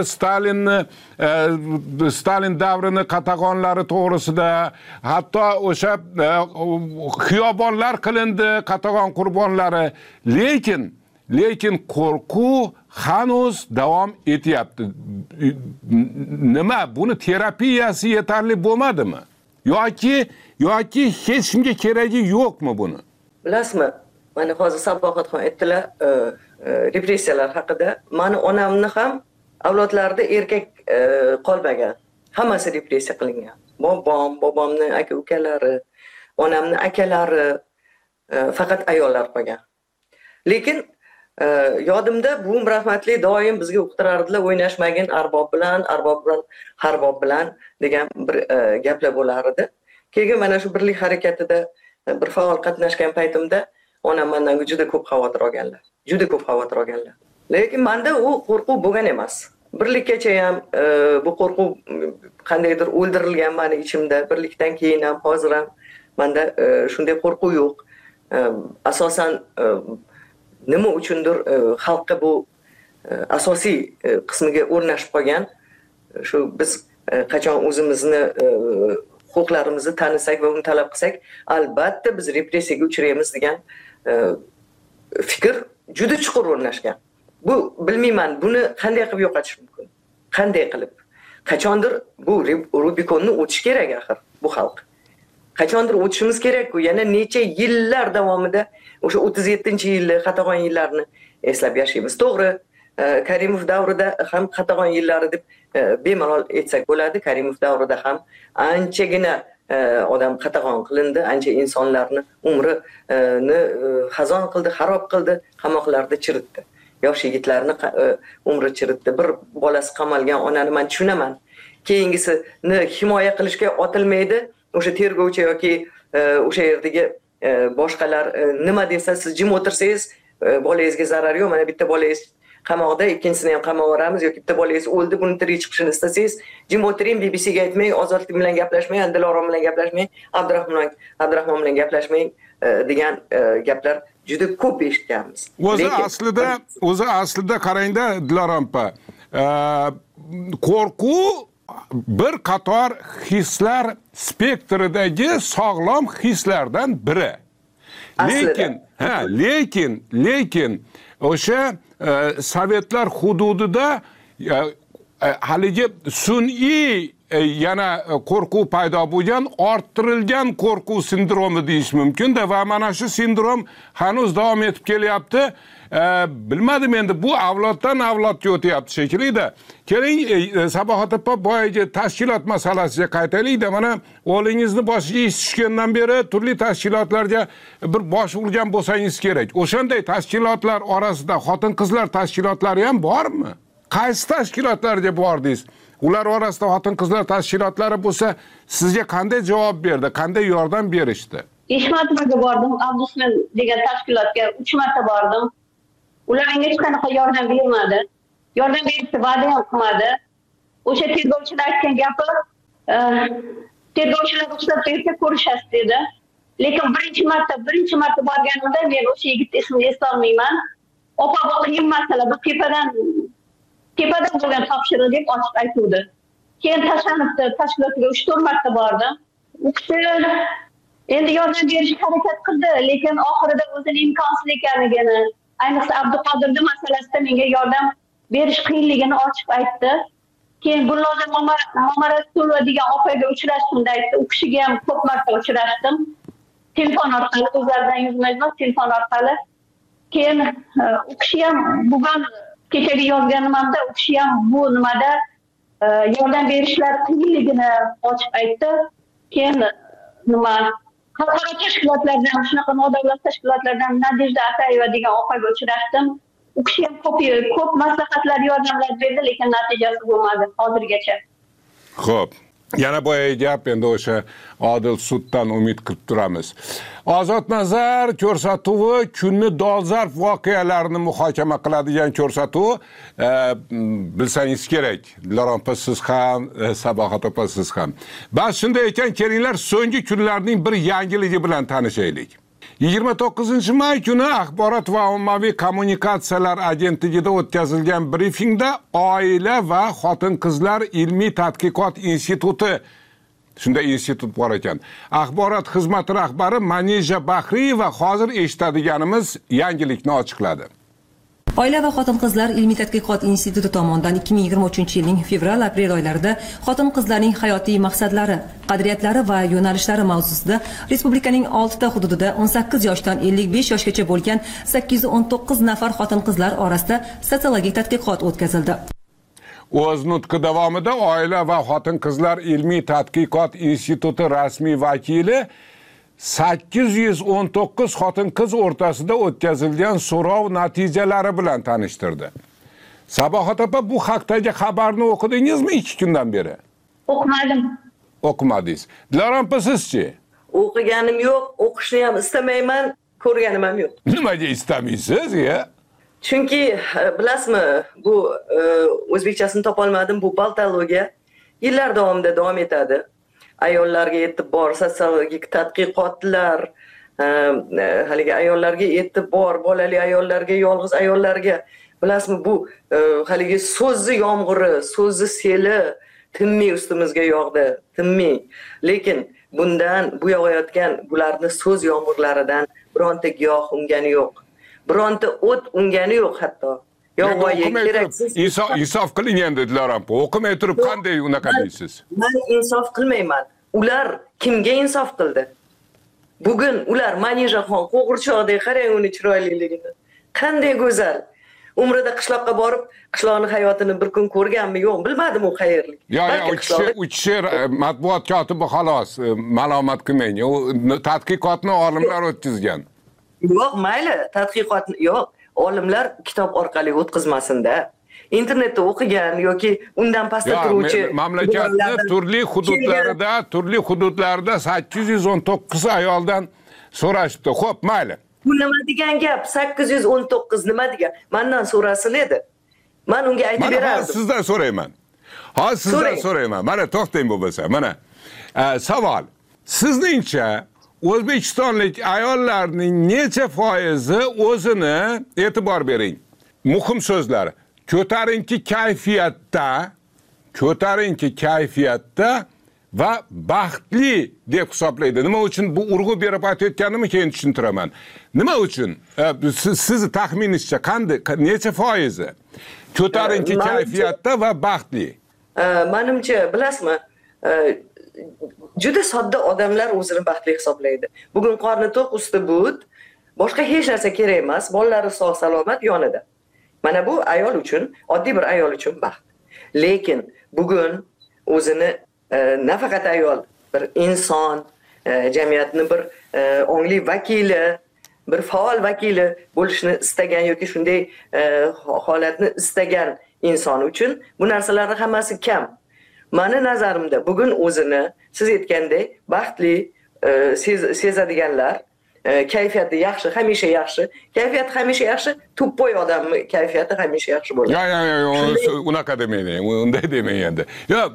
Stalin davrini qatag'onlari to'g'risida, hatto o'sha xiyobonlar qilindi, qatag'on qurbonlari. Lekin qo'rquv hanuz davom etyapti. Nima? Buni terapiyasi yetarli bo'lmadimi? Yoki hech kimga keragi yo'qmi buni? Bilasizmi? Mana hozir Sabohatxon aytdilar repressiyalar haqida. Mani onamni ham avlodlarida erkak qolmagan. Hammasi repressiya qilingan. Bobomning aka-ukalari, onamning akalari, faqat ayollar qolgan. Lekin yodimda buvim rahmatli doim bizga o'qitirardilar, o'ynashmagin arbob bilan harbob bilan degan bir gaplar bo'lar edi. Keyin mana shu birlik harakatida bir faol qatnashgan paytimda onam mendan juda ko'p xavotir olganlar. Lekin menda u qo'rquv bo'lgan emas. Birlikkacha ham bu qo'rquv qandaydir o'ldirilgan meni ichimda. Birlikdan keyin ham hozir ham menda shunday qo'rquv yo'q. Asosan nima uchundir xalqqa bu asosiy qismiga o'rnashib qolgan. Shu biz qachon o'zimizni huquqlarimizni tanisak va uni talab qilsak, albatta biz repressiyaga uchraymiz degan fikr juda chuqur o'rnashgan. Bu bilmayman, buni qanday qilib yo'qotish mumkin? Qanday qilib? Qachondir bu Rubikonni o'tish kerak axir bu xalq. Qachondir o'tishimiz kerak-ku, yana necha yillar davomida o'sha 37-yilli qatag'on yillarni eslab yashaymiz. To'g'ri, Karimov davrida ham qatag'on yillari deb bemalol aytsak bo'ladi. Karimov davrida ham anchagina odam qatag'on qilindi, ancha insonlarni umrini xazon qildi, xarob qildi, qamoqlarda chiritdi. Yosh yigitlarni umri chiritdi. Bir bolasi qamalgan onani men tushunaman. Keyingisini himoya qilishga otilmaydi. O'sha tergovchi yoki o'sha yerdagi boshqalar nima desa, siz jim o'tirsangiz bolangizga zarar yo'q. Mana bitta bolangiz qamoqda, ikkinchisini ham qamab yuboramiz yoki bitta bolangiz o'ldi, buni tirik chiqishini istasangiz, jim o'tiring, BBC ga aytmang, Ozodlik bilan gaplashmang, Dilorom bilan gaplashmang, Abdurahmon bilan gaplashmang degan gaplar juda ko'p eshitganmiz. O'zi aslida qarangda Dilorom opa, qo'rquv bir qator hislar spektridagi sog'lom hislardan biri. Lekin o'sha Sovetlar hududida haligi sun'iy yana qo'rquv paydo bo'lgan, orttirilgan qo'rquv sindromi deyish mumkin-da va mana shu sindrom hanuz davom etib kelyapti. Bilmadim endi bu avloddan avlodga o'tyapti shekilli-da. Keling, Sabohat opa, boyagi tashkilot masalasiga qaytaylik-da. Mana o'g'lingizni boshiga ish tushgandan beri turli tashkilotlarga bir bosh urgan bo'lsangiz kerak. O'shanday tashkilotlar orasida xotin-qizlar tashkilotlari ham bormi? Qaysi tashkilotlarga bordingiz? Ular orasida xotin-qizlar tashkilotlari bo'lsa, sizga qanday javob berdi, qanday yordam berishdi? Eshmatmaga bordim, Abdusman degan tashkilotga 3 marta bordim. Ular menga hech qanaqa yordam bermadi. Yordam berishga va'da ham qilmadi. O'sha tergovchilar aytgan gapi, tergovchilar ruxsat bersa ko'rishasiz dedi. Lekin birinchi marta borganimda men o'sha yigitni ismini eslolmayman. Opa, bu qiyin masala, bu tepadan bo'lgan topshiriq deb ochiq aytuvdi. Keyin tashlanibdi, tashkilotga 3-4 marta bordim. U kishi endi yordam berishga harakat qildi, lekin oxirida o'zining imkonsiz ekanligini, ayniqsa Abduqodirning masalasida menga yordam berish qiyinligini ochiq aytdi. Keyin Gulnoza Momarasulova degan opaga uchrashdim aytdi. U kishiga ham ko'p marta uchrashdim. Telefon orqali, o'zlaridan yuzma emas, telefon orqali. Keyin u kishi ham bugun kechagi yozganimda u kishi ham bu nimada yordam berishlari qiyinligini ochiq aytdi. Keyin nima xalqaro tashkilotlardan, shunaqa nodavlat tashkilotlardan Nadejda Atayeva degan opaga uchrashdim. U kishi ham ko'p maslahatlar, yordamlar berdi, lekin natijasi bo'lmadi hozirgacha. Xo'p, yana boyagi gap, endi o'sha odil suddan umid qilib turamiz. Ozodnazar ko'rsatuvi kunni dolzarb voqealarni muhokama qiladigan ko'rsatuv, bilsangiz kerak. Dilorom opa siz ham, Sabohat opa siz ham. Bas shunday ekan, kelinglar so'nggi kunlarning bir yangiligi bilan tanishaylik. 29-may kuni Axborot va ommaviy kommunikatsiyalar agentligida o'tkazilgan brifingda Oila va xotin-qizlar ilmiy tadqiqot instituti, shunday institut bor ekan, axborot xizmati rahbari Manija Bahriyeva hozir eshitadiganimiz yangilikni ochiqladi. Oila va xotin-qizlar ilmiy tadqiqot instituti tomonidan 2023-yilning fevral-aprel oylarida xotin-qizlarning hayotiy maqsadlari, qadriyatlari va yo'nalishlari mavzusida respublikaning 6 ta hududida 18 yoshdan 55 yoshgacha bo'lgan 819 nafar xotin-qizlar orasida sotsiologik tadqiqot o'tkazildi. O'z nutqi davomida Oila va xotin-qizlar ilmiy tadqiqot instituti rasmiy vakili 819 xotin-qiz o'rtasida o'tkazilgan so'rov natijalari bilan tanishtirdi. Sabohat opa, bu haqdagi xabarni o'qidingizmi 2 kundan beri? O'qimadim. O'qimadingiz. Dilorom opa, sizchi? O'qiganim yo'q, o'qishni ham istamayman, ko'rganim ham yo'q. Nimaga istamaysiz, ya? Chunki bilasizmi, bu o'zbekchasini topolmadim, bu baltologiya yillar davomida davom etadi. Ayollarga yetib bor sotsiologik tadqiqotlar, haligi ayollarga yetib bor, bolali ayollarga, yolg'iz ayollarga, bilasizmi, bu haligi so'zni yomg'iri, so'zni seli, tinmay ustimizga yog'di, tinmay. Lekin bundan bu yog'ayotgan bularni so'z yomg'irlaridan bironta giyoh ungani yo'q. Bironta o't ungani yo'q hatto. Yovvoyi keraksiz. Insof qiling endi Dilorom. O'qimay turib qanday unaqa deysiz? Men insof qilmayman. Ular kimga insof qildi? Bugun ular Manijaxon qo'g'irchoqdek qarang uni chiroyliligini. Qanday go'zal. Umrida qishloqqa borib, qishloqning hayotini bir kun ko'rganmi yo'q, bilmadim u qayerlik. Uch she'r matbuot kotibi xolos, malomat qilmang. U tadqiqotni olimlar o'tkazgan. Yo'q, mayli, tadqiqotni yo'q. Olimlar kitob orqali o'tkazmasin-da. Internetda o'qigan yoki undan pastda turuvchi mamlakatning turli hududlarida 819 ayoldan so'rashibdi. Xo'p, mayli. Bu nima degan gap? 819 nima degan? Mendan so'rasin edi. Men unga aytib berardim. Mana sizdan so'rayman. Sizdan so'rayman. Mana to'xtang bo'lsa. Mana savol. Sizningcha O'zbekistonlik ayollarning necha foizi o'zini e'tibor bering. Muhim so'zlar. Ko'tarinki kayfiyatda va baxtli deb hisoblaydi. Nima uchun bu urg'u berib aytayotganimni keyin tushuntiraman. Nima uchun? Sizni taxminingizcha necha foizi? Ko'tarinki kayfiyatda va baxtli. Menimcha, bilasizmi? Juda sodda odamlar o'zini baxtli hisoblaydi. Bugun qorni to'q, usti but, boshqa hech narsa kerak emas, bolalari sog' salomat yonida. Mana bu ayol uchun, oddiy bir ayol uchun baxt. Lekin bugun o'zini nafaqat ayol, bir inson, jamiyatning bir ongli vakili, bir faol vakili bo'lishni istagan yoki shunday holatni istagan inson uchun bu narsalarning hammasi kam. Meni nazarimda bugun o'zini siz aytgandek baxtli sezadiganlar, kayfiyati yaxshi, hamisha yaxshi. Kayfiyati hamisha yaxshi, to'ppoy odamning kayfiyati hamisha yaxshi bo'ladi. Yo'q, unaqa demayman. Unday demang endi. Yo'q,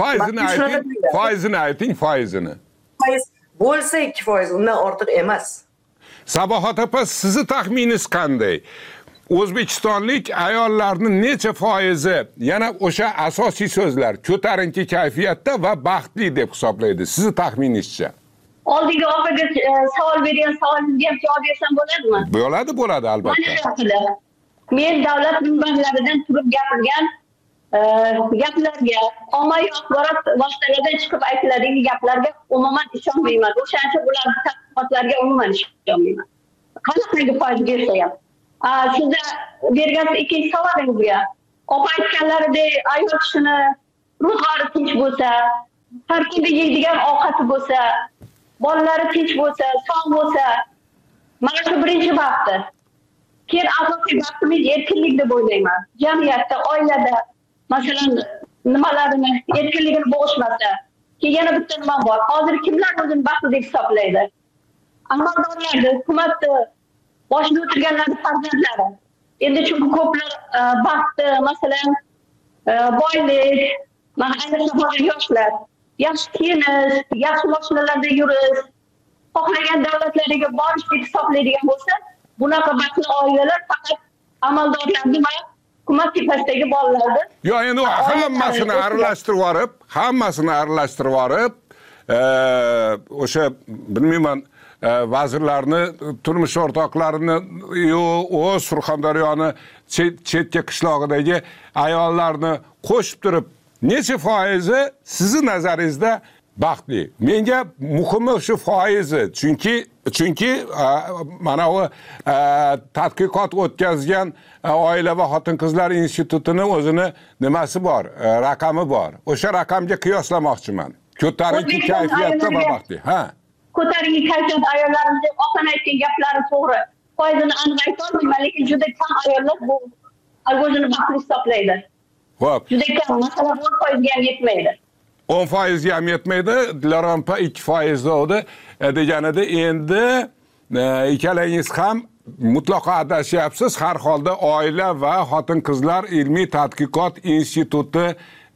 foizini ayting. Foiz bo'lsa 2%, undan ortiq emas. Sabohat opa, sizni taxminingiz qanday? O'zbekistonlik ayollarning necha foizi yana o'sha asosiy so'zlar ko'tarinki kayfiyatda va baxtli deb hisoblaydi? Sizni taxminingizcha? Oldingi oxirgi savol bergan savolimga ham javob bersam bo'ladimi? Bo'ladi albatta. Men davlat manbalaridan turib gapirgan gaplarga, ommaviy axborot vositalaridan chiqib aytiladigan gaplarga umuman ishonmayman. O'shaning uchun ularning tadqiqotlariga umuman ishonmayman. Qanaqangi foiz bersa ham. Sizda bergan ikkinchi savolingizga opa aytganlaridek ayol kishini ruhlari tinch bo'lsa, har kuni yeydigan ovqati bo'lsa, bolalari tinch bo'lsa, sog' bo'lsa, mana shu birinchi baxti. Keyin asosiy baxtimiz erkinlik deb o'ylayman. Jamiyatda, oilada, masalan, nimalarini erkinligini bo'g'ishmasa. Keyin yana bitta nima bor. Hozir kimlar o'zini baxtli deb hisoblaydi? Amaldorlarni, hukumatni boshida o'tirganlarning farzandlari. Endi chunki ko'plar baxtni, masalan, boylik, mana ayniqsa hozir yoshlar, yaxshi kiyinish, yaxshi mashinalarda yurish, xohlagan davlatlariga borish deb hisoblaydigan bo'lsa, bunaqa baxtli oilalar faqat amaldorlarni va hukumat tepasidagi bolalarni. Yo'q, endi hammasini aralashtirib olib, o'sha bilmayman vazirlarni, turmush o'rtoqlarini, o'z Surxondaryoni chetga qishlog'idagi ayollarni qo'shib turib, necha foizi sizni nazaringizda baxtli? Menga muhimi shu foizi, chunki mana u tadqiqot o'tkazgan oila va xotin-qizlar institutini o'zini nimasi bor, raqami bor. O'sha raqamga qiyoslamoqchiman. Ko'tarinki kayfiyatda va baxtli. Ko'tarinki kayfiyat ayollarimiz deb oson aytgan gaplari to'g'ri. Foizini aniq ayta olmayman, lekin juda kam ayollar bu o'zini baxtli hisoblaydi. Xo'p. Juda kam, masalan, 10% ga ham yetmaydi. 10% ga ham yetmaydi, Dilorampa 2% bo'ldi deganida endi ikkalangiz ham mutlaqo adashyapsiz. Har holda oila va xotin-qizlar ilmiy tadqiqot instituti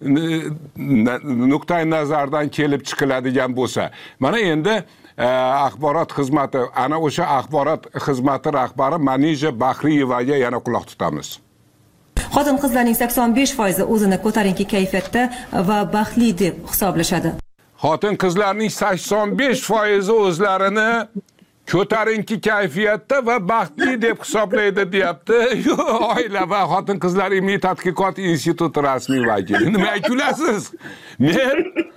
nuqtai nazardan kelib chiqiladigan bo'lsa, mana endi axborot xizmati, ana o'sha axborot xizmati rahbari Manija Bahriyevaga yana quloq tutamiz. Xotin-qizlarning 85% o'zini ko'tarinki kayfiyatda va baxtli deb hisoblashadi. Xotin-qizlarning 85% o'zlarini ko'tarinki kayfiyatda va baxtli deb hisoblaydi, deyapti. Oila va xotin-qizlar ilmiy tadqiqot instituti rasmiy vakili. Nimaga kulasiz? Men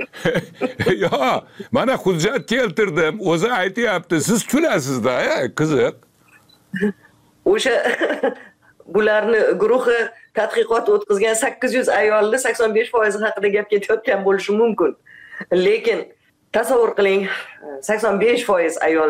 mana hujjat keltirdim, o'zi aytyapti, siz kulasizda, qiziq. O'sha bularni guruhi tadqiqot o'tkazgan 800 ayolni 85% haqida gap ketayotgan bo'lishi mumkin. Lekin tasavvur qiling, 85% ayol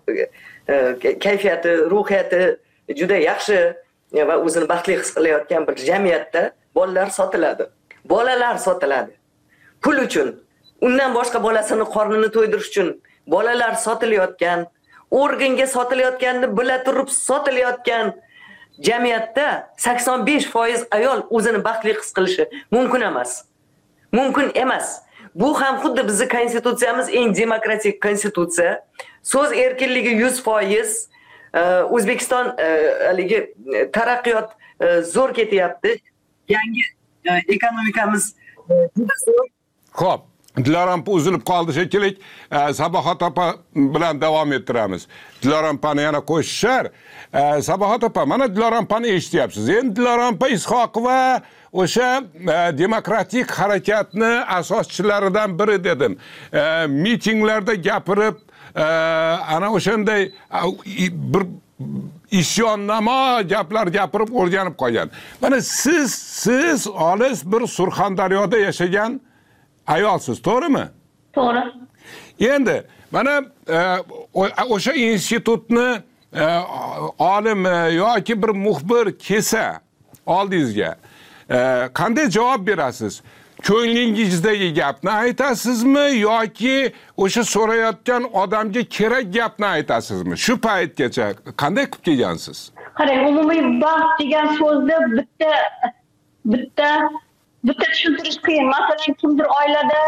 kayfiyati, ruhiyati juda yaxshi va o'zini baxtli his qilayotgan bir jamiyatda bolalar sotiladi. Bolalar sotiladi. Pul uchun, undan boshqa bolasini qornini to'ydirish uchun bolalar sotilayotgan, organga sotilayotganini bila turib sotilayotgan jamiyatda 85% ayol o'zini baxtli his qilishi mumkin emas. Mumkin emas. Bu ham xuddi bizning konstitutsiyamiz eng demokratik konstitutsiya. So'z erkinligi 100%. O'zbekiston haligi taraqqiyot zo'r ketyapti. Yangi ekonomikamiz juda zo'r. Xo'p, Dilorom uzilib qoldi shekilli. Sabohat opa bilan davom ettiramiz. Dilorom opani yana qo'shishar. Sabohat opa, mana Dilorom opani eshityapsiz. Endi Dilorom opa Ishoqova o'sha demokratik harakatni asoschilaridan biri dedim. Mitinglarda gapirib, ana o'shanday bir isyonnamo gaplar gapirib o'rganib qolgan. Mana siz olis bir Surxondaryoda yashagan ayolsiz, to'g'rimi? To'g'ri. Endi mana o'sha institutni olim yoki bir muxbir kelsa oldingizga qanday javob berasiz? Ko'nglingizdagi gapni aytasizmi yoki o'sha so'rayotgan odamga kerak gapni aytasizmi? Shu paytgacha qanday qilib kelgansiz? Qarang, umumiy baxt degan so'zni bitta tushuntirish qiyin. Masalan, kimdir oilada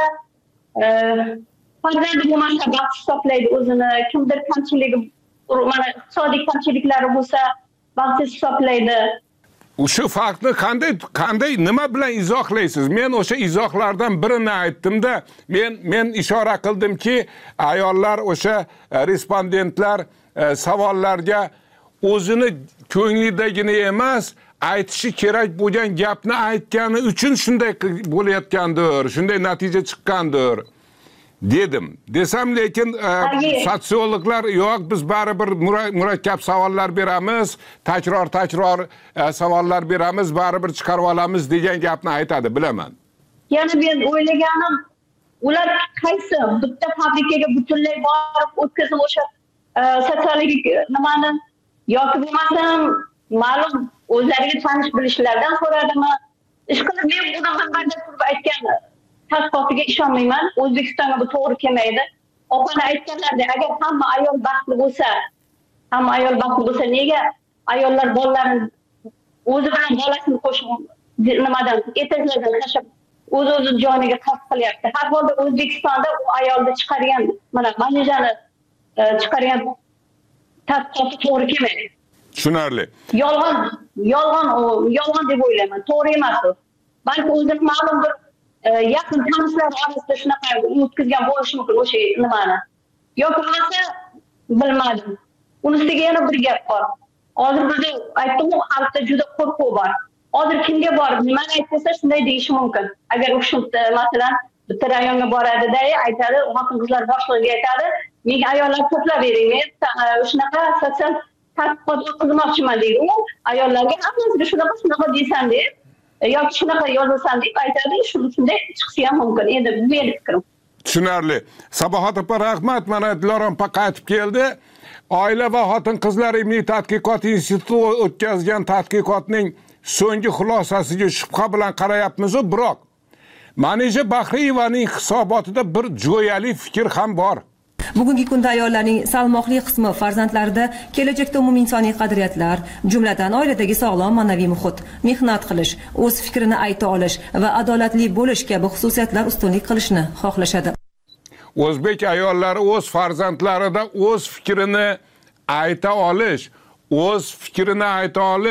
farzandi bo'lmasa baxt hisoblaydi o'zini, kimdir kamchiligi, mana iqtisodiy kamchiliklari bo'lsa baxtsiz hisoblaydi. Shu farqni qanday nima bilan izohlaysiz? Men o'sha izohlardan birini aytdim-da, men ishora qildimki, ayollar o'sha respondentlar savollarga o'zini ko'nglidagini emas, aytishi kerak bo'lgan gapni aytgani uchun shunday bo'layotgandir, shunday natija chiqqandir dedim. Desam, lekin sotsiologlar yo'q, biz baribir murakkab savollar beramiz, takror savollar beramiz, baribir chiqarib olamiz degan gapni aytadi, bilaman. Yana men o'ylaganim, ular qaysi bitta fabrikaga butunlay borib o'tkazib o'sha sotsiologik nimani yoki bo'lmasam ma'lum o'zlariga tanish bilishlardan so'radimi? Ishqilib men buni xabarda turib aytgan tadqiqotiga ishonmayman. O'zbekistonga bu to'g'ri kelmaydi. Opani aytganlarda agar hamma ayol baxtli bo'lsa, nega ayollar bolalarini o'zi bilan bolasini qo'shib nimadan etaklardan tashlab o'z joniga qasd qilyapti. Har holda O'zbekistonda u ayolni chiqargan, mana manejani chiqargan tadqiqot to'g'ri kelmaydi. Tushunarli. Yolg'on deb o'ylayman. To'g'ri emas u. Balki o'zini ma'lum bir yaqin tanishlar orasida shunaqa o'tkazgan bo'lishi mumkin o'sha nimani. Yoki bo'lmasa bilmadim. Unisiga yana bir gap bor. Hozir bizda aytdim, xalqda juda qo'rquv bor. Hozir kimga borib nimani aytsa shunday deyishi mumkin. Agar u masalan bitta rayonga boradida aytadi, xotin-qizlar boshlig'iga aytadi, menga ayollar to'plab bering, men shunaqa sotsial tadqiqot o'tkazmoqchiman deydi. U ayollarga hammasiga shunaqa deysan deb yoki shunaqa yozasan deb aytadi, shunday chiqsa ham mumkin. Endi bu meni fikrim. Tushunarli. Sabohat opa, rahmat. Mana Dilorom opa qaytib keldi. Oila va xotin-qizlar ilmiy tadqiqot instituti o'tkazgan tadqiqotning so'nggi xulosasiga shubha bilan qarayapmiz, biroq Manija Bahriyevaning hisobotida bir jo'yali fikr ham bor. Bugungi kunda ayollarning salmoqli qismi farzandlarida kelajakda umuminsoniy qadriyatlar, jumladan oiladagi sog'lom ma'naviy muhit, mehnat qilish, o'z fikrini ayta olish va adolatli bo'lish kabi xususiyatlar ustunlik qilishni xohlashadi. O'zbek ayollari o'z farzandlarida o'z fikrini ayta olish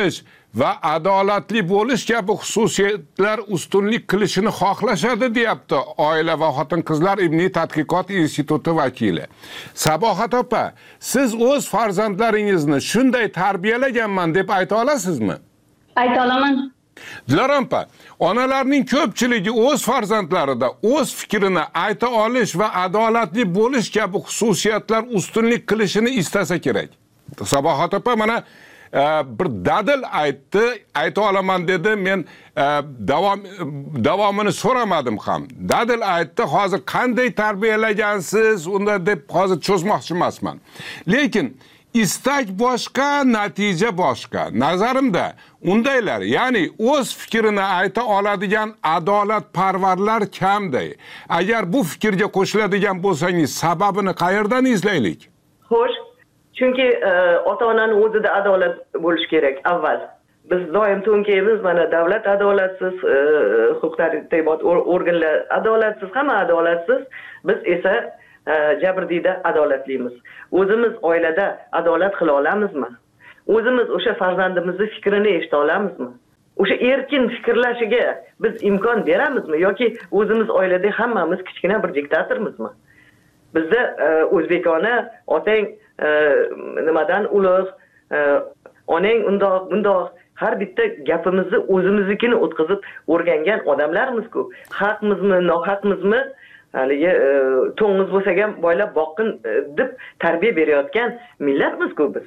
va adolatli bo'lish kabi xususiyatlar ustunlik qilishini xohlashadi, deyapti Oila va xotin-qizlar ilmiy tadqiqot instituti vakili. Sabohat opa, siz o'z farzandlaringizni shunday tarbiyalaganman deb ayta olasizmi? Ayta olaman. Dilorom opa, onalarning ko'pchiligi o'z farzandlarida o'z fikrini ayta olish va adolatli bo'lish kabi xususiyatlar ustunlik qilishini istasa kerak. Sabohat opa mana bir dadil aytdi, ayta olaman dedi, men davomini so'ramadim ham. Dadil aytdi, hozir qanday tarbiyalagansiz unda deb hozir cho'zmoqchi emasman. Lekin istak boshqa, natija boshqa. Nazarimda undaylar, ya'ni o'z fikrini ayta oladigan adolatparvarlar kamday. Agar bu fikrga qo'shiladigan bo'lsangiz, sababini qayerdan izlaylik? Xo'sh, chunki ota-onaning o'zida adolat bo'lish kerak avval. Biz doim to'nkaymiz, mana davlat adolatsiz, huquq-tartibot organlar adolatsiz, hamma adolatsiz. Biz esa jabrdiyda adolatlimiz. O'zimiz oilada adolat qila olamizmi? O'zimiz o'sha farzandimizning fikrini eshita olamizmi? O'sha erkin fikrlashiga biz imkon beramizmi yoki o'zimiz oilada hammamiz kichkina bir diktatormizmi? Bizda o'zbekona otang nimadan ulug', onang undoq har bitta gapimizni o'zimiznikini o'tkazib o'rgangan odamlarmiz-ku. Haqmizmi, nohaqmizmi? Haligi to'ng'iz bo'lsa ham boylab boqqin deb tarbiya berayotgan millatmiz-ku biz.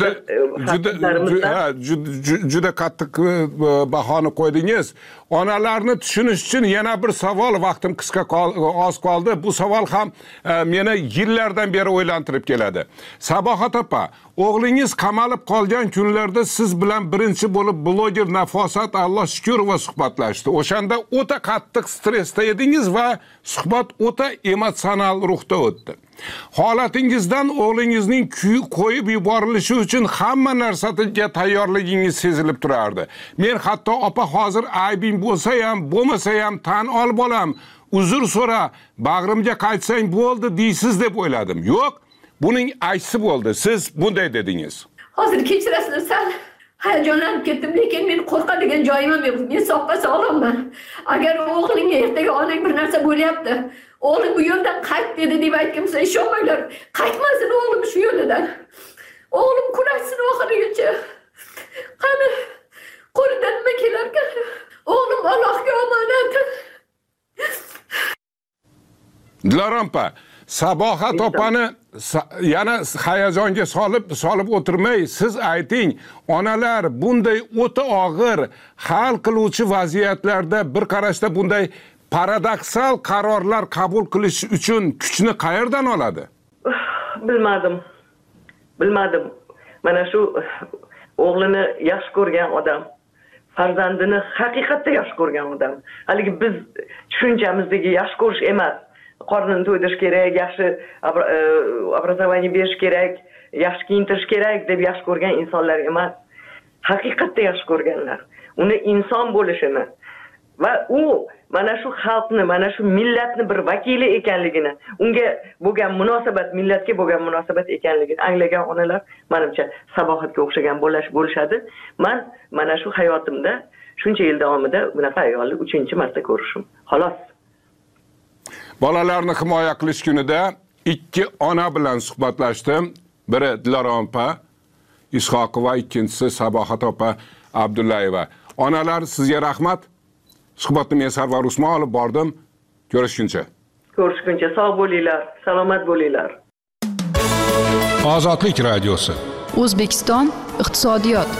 Juda qattiq bahoni qo'ydingiz. Onalarni tushunish uchun yana bir savol, vaqtim qisqa oz qoldi. Bu savol ham meni yillardan beri o'ylantirib keladi. Sabohat opa, o'g'lingiz qamalib qolgan kunlarda siz bilan birinchi bo'lib bloger Nafosat Alloh Shukurova suhbatlashdi. O'shanda o'ta qattiq stressda edingiz va suhbat o'ta emotsional ruhda o'tdi. Holatingizdan o'g'lingizning qo'yib yuborilishi uchun hamma narsaga tayyorligingiz sezilib turardi. Men hatto opa hozir aybing bo'lsa ham, bo'lmasa ham tan ol bolam, uzr so'ra, bag'rimga qaytsang bo'ldi deysiz deb o'yladim. Yo'q, buning aksi bo'ldi. Siz bunday dedingiz. Hozir kechirasiz, sal hayajonlanib ketdim, lekin men qo'rqadigan joyim ham yo'q. Men sog'qa sog'lomman. Agar o'g'lingga ertaga onang bir narsa bo'lyapti, o'g'lim bu yo'ldan qayt dedi deb aytgimsa, ishonmanglar. Qaytmasin o'g'lim shu yo'lidan. O'g'lim kurashsin oxirigacha. Qani qo'lidan nima kelarkan? O'g'lim Allohga omonat. Dilorom opa, Sabohat opani yana hayajonga solib o'tirmay, siz ayting, onalar bunday o'ta og'ir hal qiluvchi vaziyatlarda bir qarashda bunday paradoksal qarorlar qabul qilish uchun kuchni qayerdan oladi? Bilmadim. Mana shu o'g'lini yaxshi ko'rgan odam, farzandini haqiqatda yaxshi ko'rgan odam. Haligi biz tushunchamizdagi yaxshi ko'rish emas. Qornini to'ydirish kerak, yaxshi obrazovание berish kerak, yaxshi kiyintirish kerak deb yaxshi ko'rgan insonlar emas. Haqiqatda yaxshi ko'rganlar. Uni inson bo'lishini va u mana shu xalqni, mana shu millatni bir vakili ekanligini, unga bo'lgan munosabat, millatga bo'lgan munosabat ekanligini anglagan onalar menimcha Sabohatga o'xshagan bo'lishadi. Men mana shu hayotimda shuncha yil davomida bunaqa ayolni 3-marta ko'rishim. Xolos. Bolalarni himoya qilish kunida ikki ona bilan suhbatlashdim. Biri Dilorom opa Ishoqova, ikkinchisi Sabohat opa Abdullayeva. Onalar, sizga rahmat. Suhbatni men Sarvar Usmon olib bordim. Ko'rishguncha sog' bo'linglar, salomat bo'linglar. Ozodlik radiosi. O'zbekiston iqtisodiyot.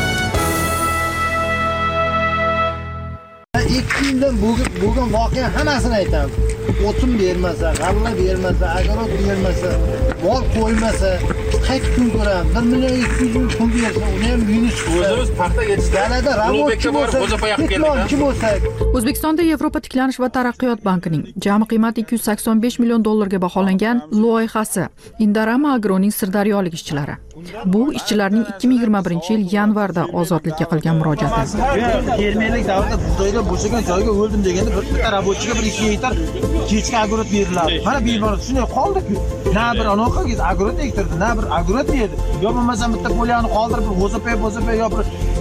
2 yildan bo'lgan voqea hammasini aytamiz. O'tin bermasa, g'alla bermasa, agarot bermasa, mol qo'ymasa, qaysi kun ko'ramiz? 1 million 200 ming pul bersa, uni ham minus o'zimiz paxta yetishganida ravodchi bo'lsak. O'zbekistonda Yevropa tiklanish va taraqqiyot bankining jami qiymati 285 million dollarga baholangan loyihasi Indorama Agroning sirdaryolik ishchilari. Bu ishchilarning 2021-yil yanvarda ozodlikka qilgan murojaati. Fermerlik davrida bug'doylar bo'shagan joyga o'ldim deganda bitta ravodchiga 1-2 gektar kechki agrot beriladi. Mana bu iborat shunday qoldi-ku. Na bir anoqagiz agrot ektirdi, na bir agrot yedi. Yo bo'lmasa bitta polyani qoldirib, o'zapay yo bir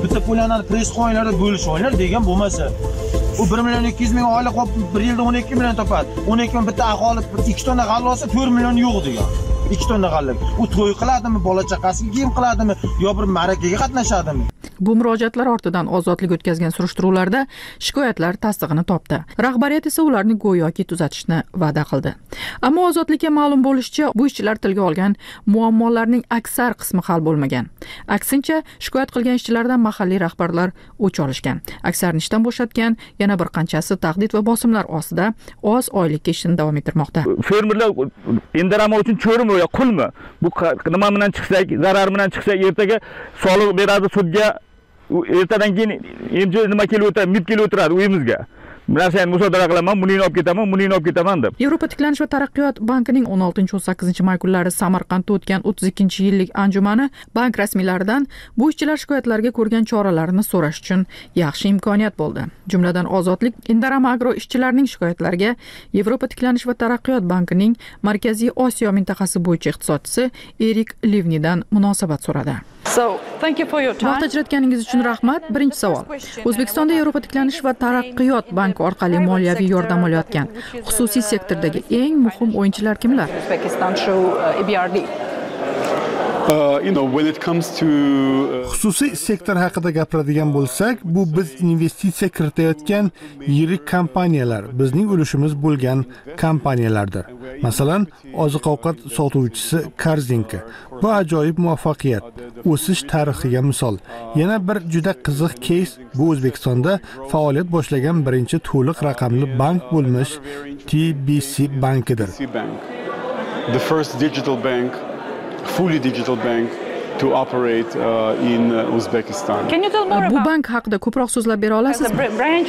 bitta pullarni press-xonalarda bo'lishib olinglar degan bo'lmasa. U 1,200,000 oila qolib 1 yilda 12 million topadi. 12 million bitta aholi 2 tonna g'alla olsa 4 million yo'q degan. 2 tonna g'alla. U to'y qiladimi, bola chaqasiga kiyim qiladimi, yo bir ma'rakaga qatnashadimi? Bu murojaatlar ortidan ozodlik o'tkazgan surishtiruvlarda shikoyatlar tasdig'ini topdi. Rahbariyat esa ularni go'yoki tuzatishni va'da qildi. Ammo ozodlikka ma'lum bo'lishicha, bu ishchilar tilga olgan muammolarning aksar qismi hal bo'lmagan. Aksincha, shikoyat qilgan ishchilardan mahalliy rahbarlar o'ch olishgan. Aksarini ishdan bo'shatgan, yana bir qanchasi tahdid va bosimlar ostida oz oylikka ishini davom ettirmoqda. Fermerlar indaramo uchun cho'rimi yo qulmi? Bu nima bilan chiqsak, zarar bilan chiqsak, ertaga soliq beradi sudga. Ertadan keyin endi nima kelib o'tadi, mib kelib o'tiradi uyimizga. Narsani musodara qilaman, buni olib ketaman, buni olib ketaman deb. Yevropa tiklanish va taraqqiyot bankining 16-18 may kunlari Samarqandda o'tgan 32-yillik anjumani bank rasmiylaridan bu ishchilar shikoyatlariga ko'rgan choralarini so'rash uchun yaxshi imkoniyat bo'ldi. Jumladan Ozodlik Indarama Agro ishchilarining shikoyatlariga Yevropa tiklanish va taraqqiyot bankining Markaziy Osiyo mintaqasi bo'yicha iqtisodchisi Erik Livnidan munosabat so'radi. Vaqt ajratganingiz uchun rahmat. Birinchi savol. O'zbekistonda Yevropa tiklanish va taraqqiyot banki orqali moliyaviy yordam olayotgan xususiy sektordagi eng muhim o'yinchilar kimlar? Xususiy sektor haqida gapiradigan bo'lsak, bu biz investitsiya kiritayotgan yirik kompaniyalar, bizning ulushimiz bo'lgan kompaniyalardir. Masalan, oziq-ovqat sotuvchisi Korzinka. Bu ajoyib muvaffaqiyat, o'sish tarixiga misol. Yana bir juda qiziq keys bu O'zbekistonda faoliyat boshlagan birinchi to'liq raqamli bank bo'lmish TBC bankidir. The first digital bank, fully digital bank to operate in Uzbekistan. Bu bank haqida ko'proq so'zlab bera olasizmi?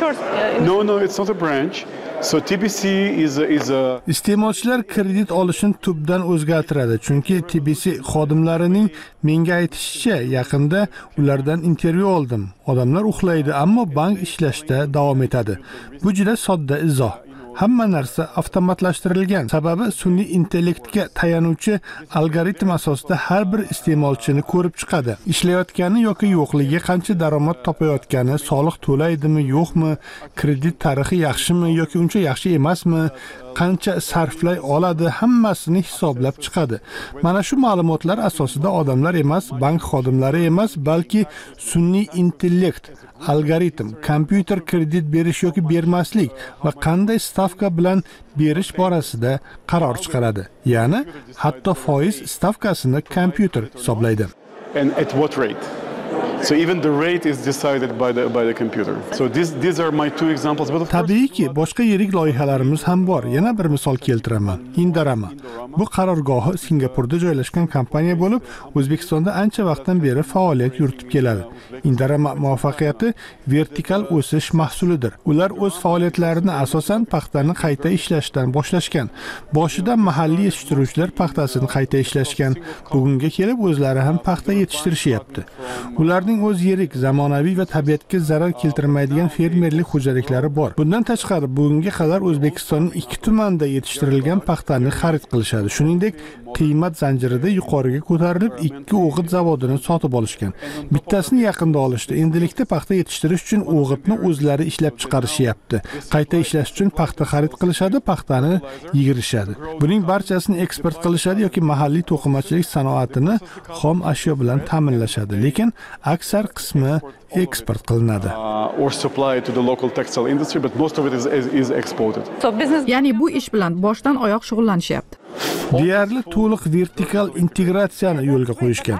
No, it's not a branch. So TBC is a Iste'molchilar kredit olishini tubdan o'zgartiradi, chunki TBC xodimlarining menga aytishicha, yaqinda ulardan intervyu oldim. Odamlar uxlaydi, ammo bank ishlashda davom etadi. Bu juda sodda izoh. Hamma narsa avtomatlashtirilgan. Sababi sun'iy intellektga tayanuvchi algoritm asosida har bir iste'molchini ko'rib chiqadi. Ishlayotgani yoki yo'qligi, qancha daromad topayotgani, soliq to'laydimi, yo'qmi, kredit tarixi yaxshimi yoki uncha yaxshi emasmi, qancha sarflay oladi, hammasini hisoblab chiqadi. Mana shu ma'lumotlar asosida odamlar emas, bank xodimlari emas, balki sun'iy intellekt, algoritm, kompyuter kredit berish yoki bermaslik va qanday stavka bilan berish borasida qaror chiqaradi. Ya'ni, hatto foiz stavkasini kompyuter hisoblaydi. And at what rate? So even the rate is decided by the computer. So these are my two examples. Tabiiyki, boshqa yirik loyihalarimiz ham bor. Yana bir misol keltiraman. Indarama. Bu qarorgohi Singapurda joylashgan kompaniya bo'lib, O'zbekistonda ancha vaqtdan beri faoliyat yuritib keladi. Indarama muvaffaqiyati vertikal o'sish mahsulidir. Ular o'z faoliyatlarini asosan paxtani qayta ishlashdan boshlashgan. Boshida mahalliy yetishtiruvchilar paxtasini qayta ishlashgan. Bugunga kelib o'zlari ham paxta yetishtirishyapti. Ularning o'z yirik, zamonaviy va tabiatga zarar keltirmaydigan fermerlik xo'jaliklari bor. Bundan tashqari, bugunga qadar O'zbekistonning 2 tumanda yetishtirilgan paxtani xarid qilishadi. Shuningdek, qiymat zanjirida yuqoriga ko'tarilib 2 o'g'it zavodini sotib olishgan. Bittasini yaqinda olishdi. Endilikda paxta yetishtirish uchun o'g'itni o'zlari ishlab chiqarishyapti. Qayta ishlash uchun paxta xarid qilishadi, paxtani yig'irishadi. Buning barchasini eksport qilishadi yoki mahalliy to'qimachilik sanoatini xom ashyo bilan ta'minlashadi. Lekin aksar qismi eksport qilinadi. Or supplied to the local textile industry, but most of it is exported. Ya'ni bu ish bilan boshdan oyoq shug'ullanishyapti. Deyarli to'liq vertikal integratsiyani yo'lga qo'yishgan.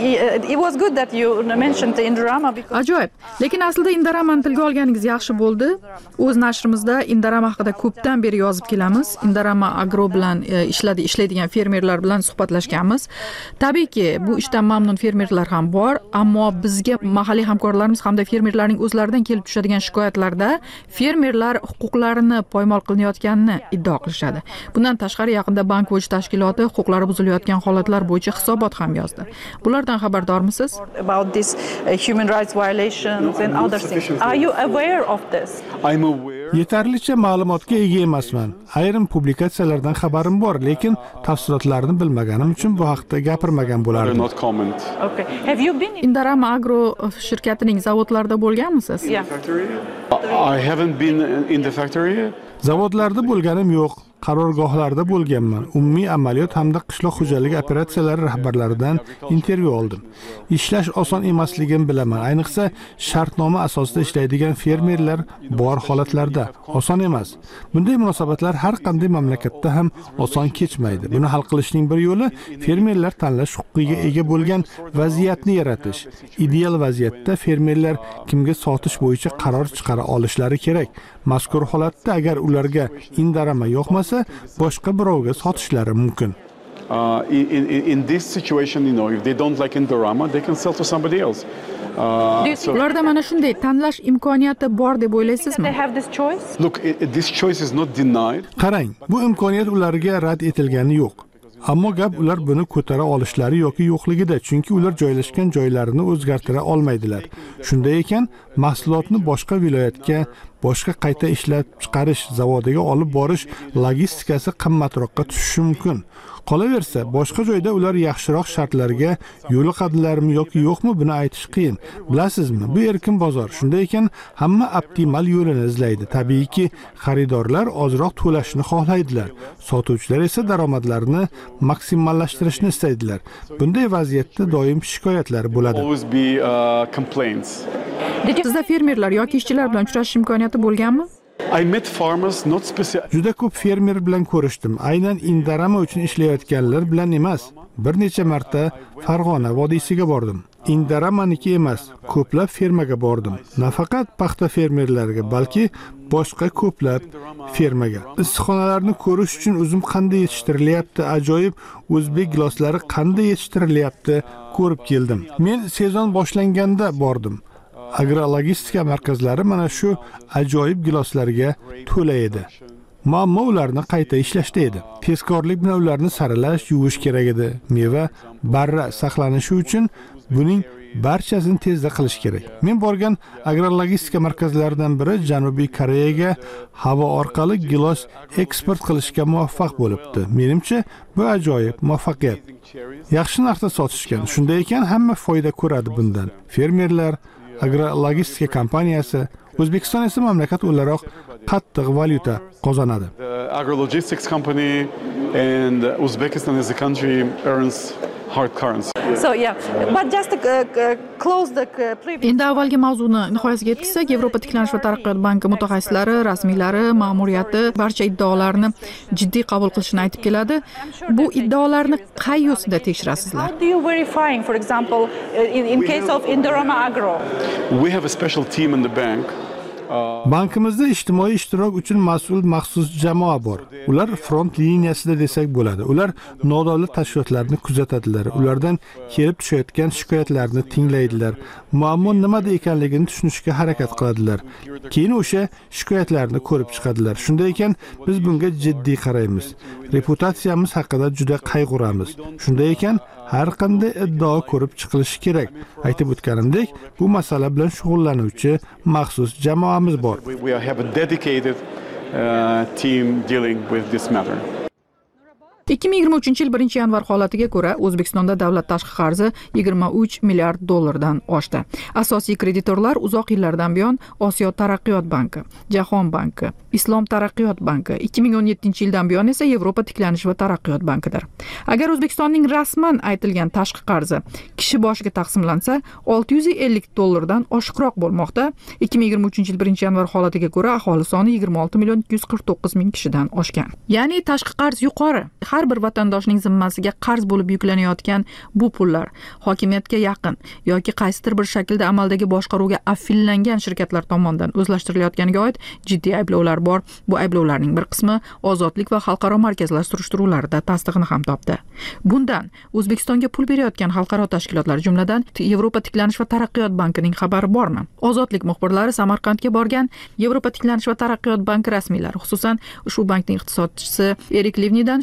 Ajoyib. Lekin aslida Indaramani tilga olganingiz yaxshi bo'ldi. O'z nashrimizda Indarama haqida ko'pdan beri yozib kelamiz. Indarama Agro bilan ishlaydigan fermerlar bilan suhbatlashganmiz. Tabiiyki, bu ishdan mamnun fermerlar ham bor, ammo bizga mahalliy hamkorlarimiz hamda fermerlarning o'zlaridan kelib tushadigan shikoyatlarda fermerlar huquqlarini poymol qilinayotganini iddao qilishadi. Bundan tashqari, yaqinda bank bo'yicha tashkiloti huquqlari buzilayotgan holatlar bo'yicha hisobot ham yozdi. Bulardan xabardormisiz? I'm aware Yetarlicha ma'lumotga ega emasman. Ayrim publikatsiyalardan xabarim bor, lekin tafsilotlarni bilmaganim uchun bu haqda gapirmagan bo'lardim. Indarama Agro shirkatining zavodlarida bo'lganmisiz? I haven't been in the factory. Zavodlarda bo'lganim yo'q. Qarorgohlarda bo'lganman. Umumiy amaliyot hamda qishloq xo'jaligi operatsiyalari rahbarlaridan intervyu oldim. Ishlash oson emasligini bilaman. Ayniqsa shartnoma asosida ishlaydigan fermerlar bor holatlarda oson emas. Bunday munosabatlar har qanday mamlakatda ham oson kechmaydi. Buni hal qilishning bir yo'li fermerlar tanlash huquqiga ega bo'lgan vaziyatni yaratish. Ideal vaziyatda fermerlar kimga sotish bo'yicha qaror chiqara olishlari kerak. Mazkur holatda agar ularga Indarama yoqmasa, boshqa birovga sotishlari mumkin. In this situation, if they don't like Indorama, they can sell to somebody else. Ularda mana shunday tanlash imkoniyati bor deb o'ylaysizmi? Look, this choice is not denied. Qarang, bu imkoniyat ularga rad etilgani yo'q. Ammo gap ular buni ko'tara olishlari yoki yo'qligida, chunki ular joylashgan joylarini o'zgartira olmaydilar. Shunday ekan, mahsulotni boshqa viloyatga, boshqa qayta ishlab chiqarish zavodiga olib borish logistikasi qimmatroqqa tushishi mumkin. Qolaversa, boshqa joyda ular yaxshiroq shartlarga yo'liqadilarmi yoki yo'qmi, buni aytish qiyin. Bilasizmi, bu erkin bozor. Shunday ekan, hamma optimal yo'lini izlaydi. Tabiiyki, xaridorlar ozroq to'lashni xohlaydilar. Sotuvchilar esa daromadlarini maksimallashtirishni istaydilar. Bunday vaziyatda doim shikoyatlar bo'ladi. Sizda fermerlar yoki ishchilar bilan uchrashish imkoniyati bo'lganmi? Juda ko'p fermer bilan ko'rishdim. Aynan Indarama uchun ishlayotganlar bilan emas. Bir necha marta Farg'ona vodiysiga bordim. Indaramaniki emas, ko'plab fermaga bordim. Nafaqat paxta fermerlariga, balki boshqa ko'plab fermaga. Issiqxonalarni ko'rish uchun uzum qanday yetishtirilyapti, ajoyib o'zbek giloslari qanday yetishtirilyapti ko'rib keldim. Men sezon boshlanganda bordim. Agrologistika markazlari mana shu ajoyib giloslarga to'la edi. Muammo ularni qayta ishlashda edi. Tezkorlik bilan ularni saralash, yuvish kerak edi. Meva barra saqlanishi uchun buning barchasini tezda qilish kerak. Men borgan agrologistika markazlaridan biri Janubiy Koreyaga havo orqali gilos eksport qilishga muvaffaq bo'libdi. Menimcha, bu ajoyib muvaffaqiyat. Yaxshi narxda sotishgan. Shunday ekan, hamma foyda ko'radi bundan. Fermerlar, agrologistika kompaniyasi, O'zbekiston esa mamlakat o'laroq qattiq valyuta qozonadi. Agrologistics company and Uzbekistan as a country earns hard currency. Endi avvalgi mavzuni nihoyasiga yetkazsak, Yevropa tiklanish va taraqqiyot banki mutaxassislari, rasmiylari, ma'muriyati barcha iddaolarni jiddiy qabul qilishini aytib keladi. Bu iddaolarni qay yo'sinda tekshirasizlar? We have a special team in the bank. Bankimizda ijtimoiy ishtirok uchun mas'ul maxsus jamoa bor. Ular front liniyasida desak bo'ladi. Ular nodavlat tashkilotlarni kuzatadilar. Ulardan kelib tushayotgan shikoyatlarni tinglaydilar. Muammo nimada ekanligini tushunishga harakat qiladilar. Keyin o'sha shikoyatlarni ko'rib chiqadilar. Shunday ekan, biz bunga jiddiy qaraymiz. Reputatsiyamiz haqida juda qayg'uramiz. Shunday ekan, har qanday iddao ko'rib chiqilishi kerak. Aytib o'tganimdek, bu masala bilan shug'ullanuvchi maxsus jamoamiz bor. We have a dedicated team dealing with this matter. 2023-yil 1-yanvar holatiga ko'ra O'zbekistonda davlat tashqi qarzi 23 milliard dollardan oshdi. Asosiy kreditorlar uzoq yillardan buyon Osiyo taraqqiyot banki, Jahon banki, Islom taraqqiyot banki, 2017-yildan buyon esa Yevropa tiklanish va taraqqiyot bankidir. Agar O'zbekistonning rasman aytilgan tashqi qarzi kishi boshiga taqsimlansa, 650 dollardan oshiqroq bo'lmoqda. 2023-yil 1-yanvar holatiga ko'ra aholi soni 26,249,000 kishidan oshgan. Ya'ni tashqi qarz yuqori. Har bir vatandoshning zimmasiga qarz bo'lib yuklanayotgan bu pullar hokimiyatga yaqin yoki qaysidir bir shaklda amaldagi boshqaruvga affillangan shirkatlar tomonidan o'zlashtirilayotganiga oid jiddiy ayblovlar bor. Bu ayblovlarning bir qismi ozodlik va xalqaro markazlar surishtiruvlarida tasdig'ini ham topdi. Bundan O'zbekistonga pul berayotgan xalqaro tashkilotlar, jumladan Yevropa tiklanish va taraqqiyot bankining xabari bormi? Ozodlik muxbirlari Samarqandga borgan Yevropa tiklanish va taraqqiyot banki rasmiylari, xususan ushbu bankning iqtisodchisi Erik Livnidan shu savolga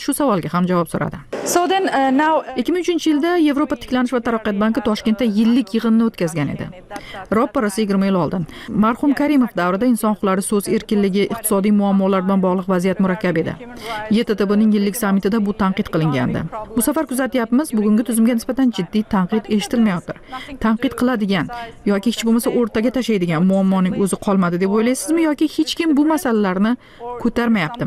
savolga ham javob so'radi. 2003-yilda Yevropa tiklanish va taraqqiyot banki Toshkentda yillik yig'inni o'tkazgan edi. Rob parasi 20 yil oldin. Marhum Karimov davrida inson huquqlari, so'z erkinligi, iqtisodiy muammolar bilan bog'liq vaziyat murakkab edi. YTTBning yillik sammitida bu tanqid qilingandi. Bu safar kuzatyapmiz, bugungi tuzumga nisbatan jiddiy tanqid eshitilmayotir. Tanqid qiladigan yoki hech bo'lmasa o'rtaga tashlaydigan muammoning o'zi qolmadi deb o'ylaysizmi yoki hech kim bu masalalarni ko'tarmayaptimi?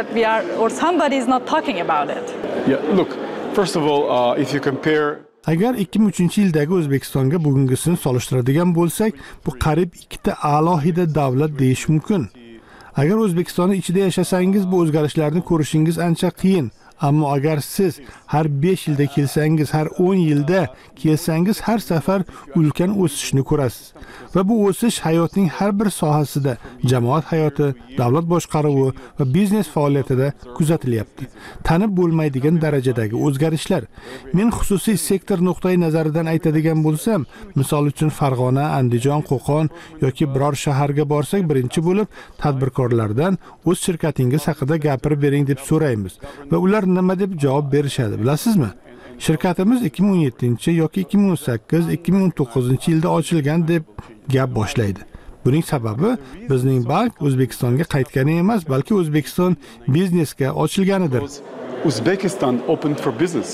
Agar 2003-yildagi O'zbekistonga bugungisini solishtiradigan bo'lsak, bu qariyb ikkita alohida davlat deyish mumkin. Agar O'zbekistonning ichida yashasangiz, bu o'zgarishlarni ko'rishingiz ancha qiyin. Ammo agar siz har 5 yilda kelsangiz, har 10 yilda kelsangiz, har safar ulkan o'sishni ko'rasiz. Va bu o'sish hayotning har bir sohasida, jamoat hayoti, davlat boshqaruvi va biznes faoliyatida kuzatilyapti. Tanib bo'lmaydigan darajadagi o'zgarishlar. Men xususiy sektor nuqtai nazaridan aytadigan bo'lsam, misol uchun Farg'ona, Andijon, Qo'qon yoki biror shaharga borsak, birinchi bo'lib tadbirkorlardan o'z shirkatingiz haqida gapirib bering deb so'raymiz va ular nima deb javob berishadi, bilasizmi? Shirkatimiz 2017 yoki 2018, 2019-yilda ochilgan deb gap boshlaydi. Buning sababi bizning bank O'zbekistonga qaytgani emas, balki O'zbekiston biznesga ochilganidir. Uzbekistan opened for business.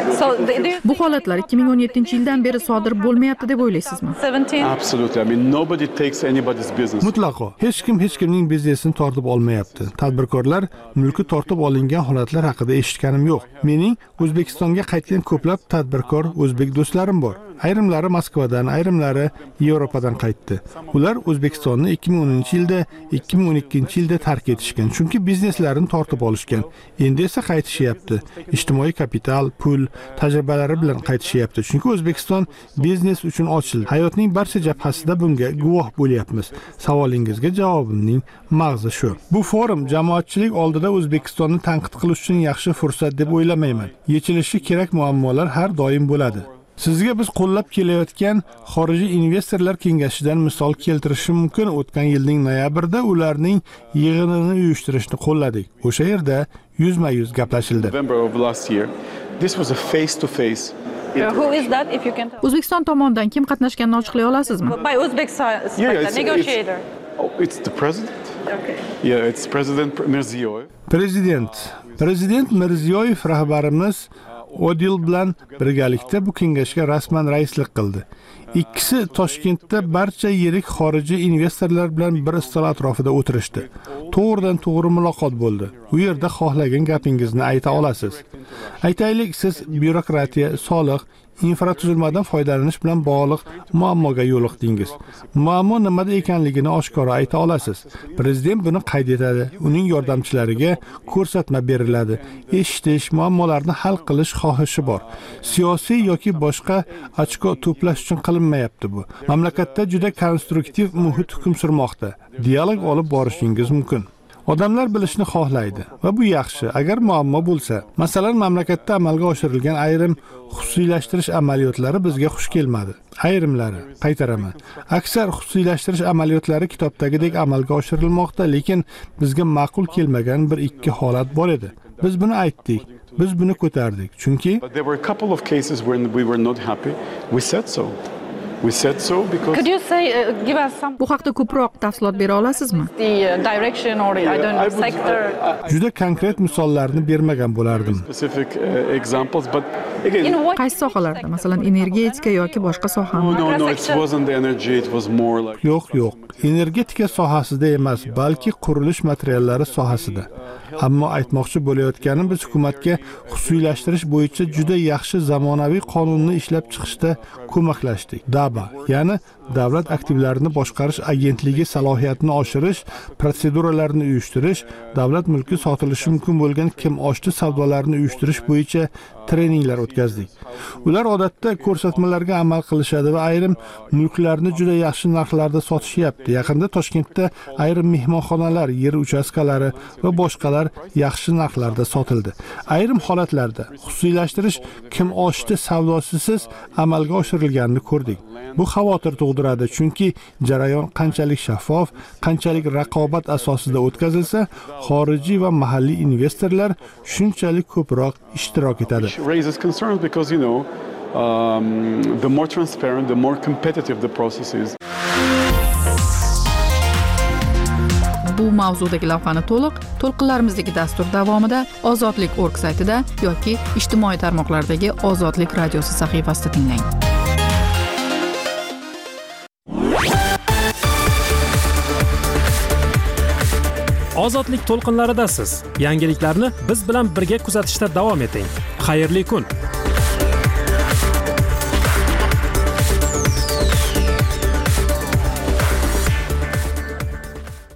Bu holatlar 2017-yildan beri sodir bo'lmayapti deb o'ylaysizmi? Absolutely. I mean, nobody takes anybody's business. Mutlaqo. Hech kimning biznesini tortib olmayapti. Tadbirkorlar mulki tortib olingan holatlar haqida eshitganim yo'q. Mening O'zbekistonga qaytgan ko'plab tadbirkor o'zbek do'stlarim bor. Ayrimlari Moskvadan, ayrimlari Yevropadan qaytdi. Ular O'zbekistonni 2010-yilda, 2012-yilda tark etishgan, chunki bizneslarini tortib olishgan. Endi esa qaytishyapti. Ijtimoiy kapital, pul, tajribalari bilan qaytishyapti. Chunki O'zbekiston biznes uchun ochildi. Hayotning barcha jabhasida bunga guvoh bo'lyapmiz. Savolingizga javobimning mag'zi shu. Bu forum jamoatchilik oldida O'zbekistonni tanqid qilish uchun yaxshi fursat deb o'ylamayman. Yechilishi kerak muammolar har doim bo'ladi. Sizga biz qo'llab kelayotgan xorijiy investorlar kengashidan misol keltirishim mumkin. O'tgan yilning noyabrida ularning yig'inini uyushtirishni qo'lladik. O'sha yerda yuzma-yuz gaplashildi. O'zbekiston tomonidan kim qatnashganini ochiqlay olasizmi? It's the president. Okay. Yeah, it's President Mirziyoyev. Prezident Mirziyoyev rahbarimiz Odil bilan birgalikda bu kengashga rasman raislik qildi. Ikkisi Toshkentda barcha yirik xorijiy investorlar bilan bir stol atrofida o'tirishdi. To'g'ridan to'g'ri muloqot bo'ldi. U yerda xohlagan gapingizni ayta olasiz. Aytaylik, siz byurokratiya, soliq, infratuzilmadan foydalanish bilan bog'liq muammoga yo'liqdingiz. Muammo nimada ekanligini oshkora ayta olasiz. Prezident buni qayd etadi. Uning yordamchilariga ko'rsatma beriladi. Eshitish, muammolarni hal qilish xohishi bor. Siyosiy yoki boshqa ochko to'plash uchun qilinmayapti bu. Mamlakatda juda konstruktiv muhit hukm surmoqda. Dialog olib borishingiz mumkin. Odamlar bilishni xohlaydi va bu yaxshi. Agar muammo bo'lsa, masalan, mamlakatda amalga oshirilgan ayrim xususiylashtirish amaliyotlari bizga xush kelmadi. Ayrimlari, qaytaraman. Aksar xususiylashtirish amaliyotlari kitobdagidek amalga oshirilmoqda, lekin bizga ma'qul kelmagan bir ikki holat bor edi. Biz buni aytdik. Biz buni ko'tardik. Chunki there were a couple of cases when we were not happy. We said so. We said so because Could you say give us some Bu haqda ko'proq tafsilot bera olasizmi? The direction or I don't know sector. Juda konkret misollarni bermagan bo'lardim. Specific examples, but again, qaysi sohalarda, masalan, energetika yoki boshqa sohami? No, it wasn't energy, it was more like Yo'q. Energetika sohasida emas, balki qurilish materiallari sohasida. Ammo aytmoqchi bo'layotganim, biz hukumatga xususiylashtirish bo'yicha juda yaxshi zamonaviy qonunni ishlab chiqishda ko'maklashdik. DABA, ya'ni Davlat aktivlarini boshqarish agentligi salohiyatini oshirish, protseduralarni uyushtirish, davlat mulki sotilishi mumkin bo'lgan kim oshdi savdolarini uyushtirish bo'yicha treninglar o'tkazdik. Ular odatda ko'rsatmalarga amal qilishadi va ayrim mulklarni juda yaxshi narxlarda sotishyapti. Yaqinda Toshkentda ayrim mehmonxonalar, yer uchastkalari va boshqalar yaxshi narxlarda sotildi. Ayrim holatlarda xususiylashtirish kim oshdi savdosisiz amalga oshirilganini ko'rdik. Bu xavotir tug'diradi. tug'diradi, chunki jarayon qanchalik shaffof, qanchalik raqobat asosida o'tkazilsa, xorijiy va mahalliy investorlar shunchalik ko'proq ishtirok etadi. Raises concerns because, the more transparent, the more competitive the process is. Bu mavzudagi lavhani to'lqinlarimizdagi dastur davomida Ozodlik.org saytida yoki ijtimoiy tarmoqlardagi Ozodlik radiosi sahifasida tinglang. Ozodlik to'lqinlaridasiz. Yangiliklarni biz bilan birga kuzatishda davom eting. Xayrli kun.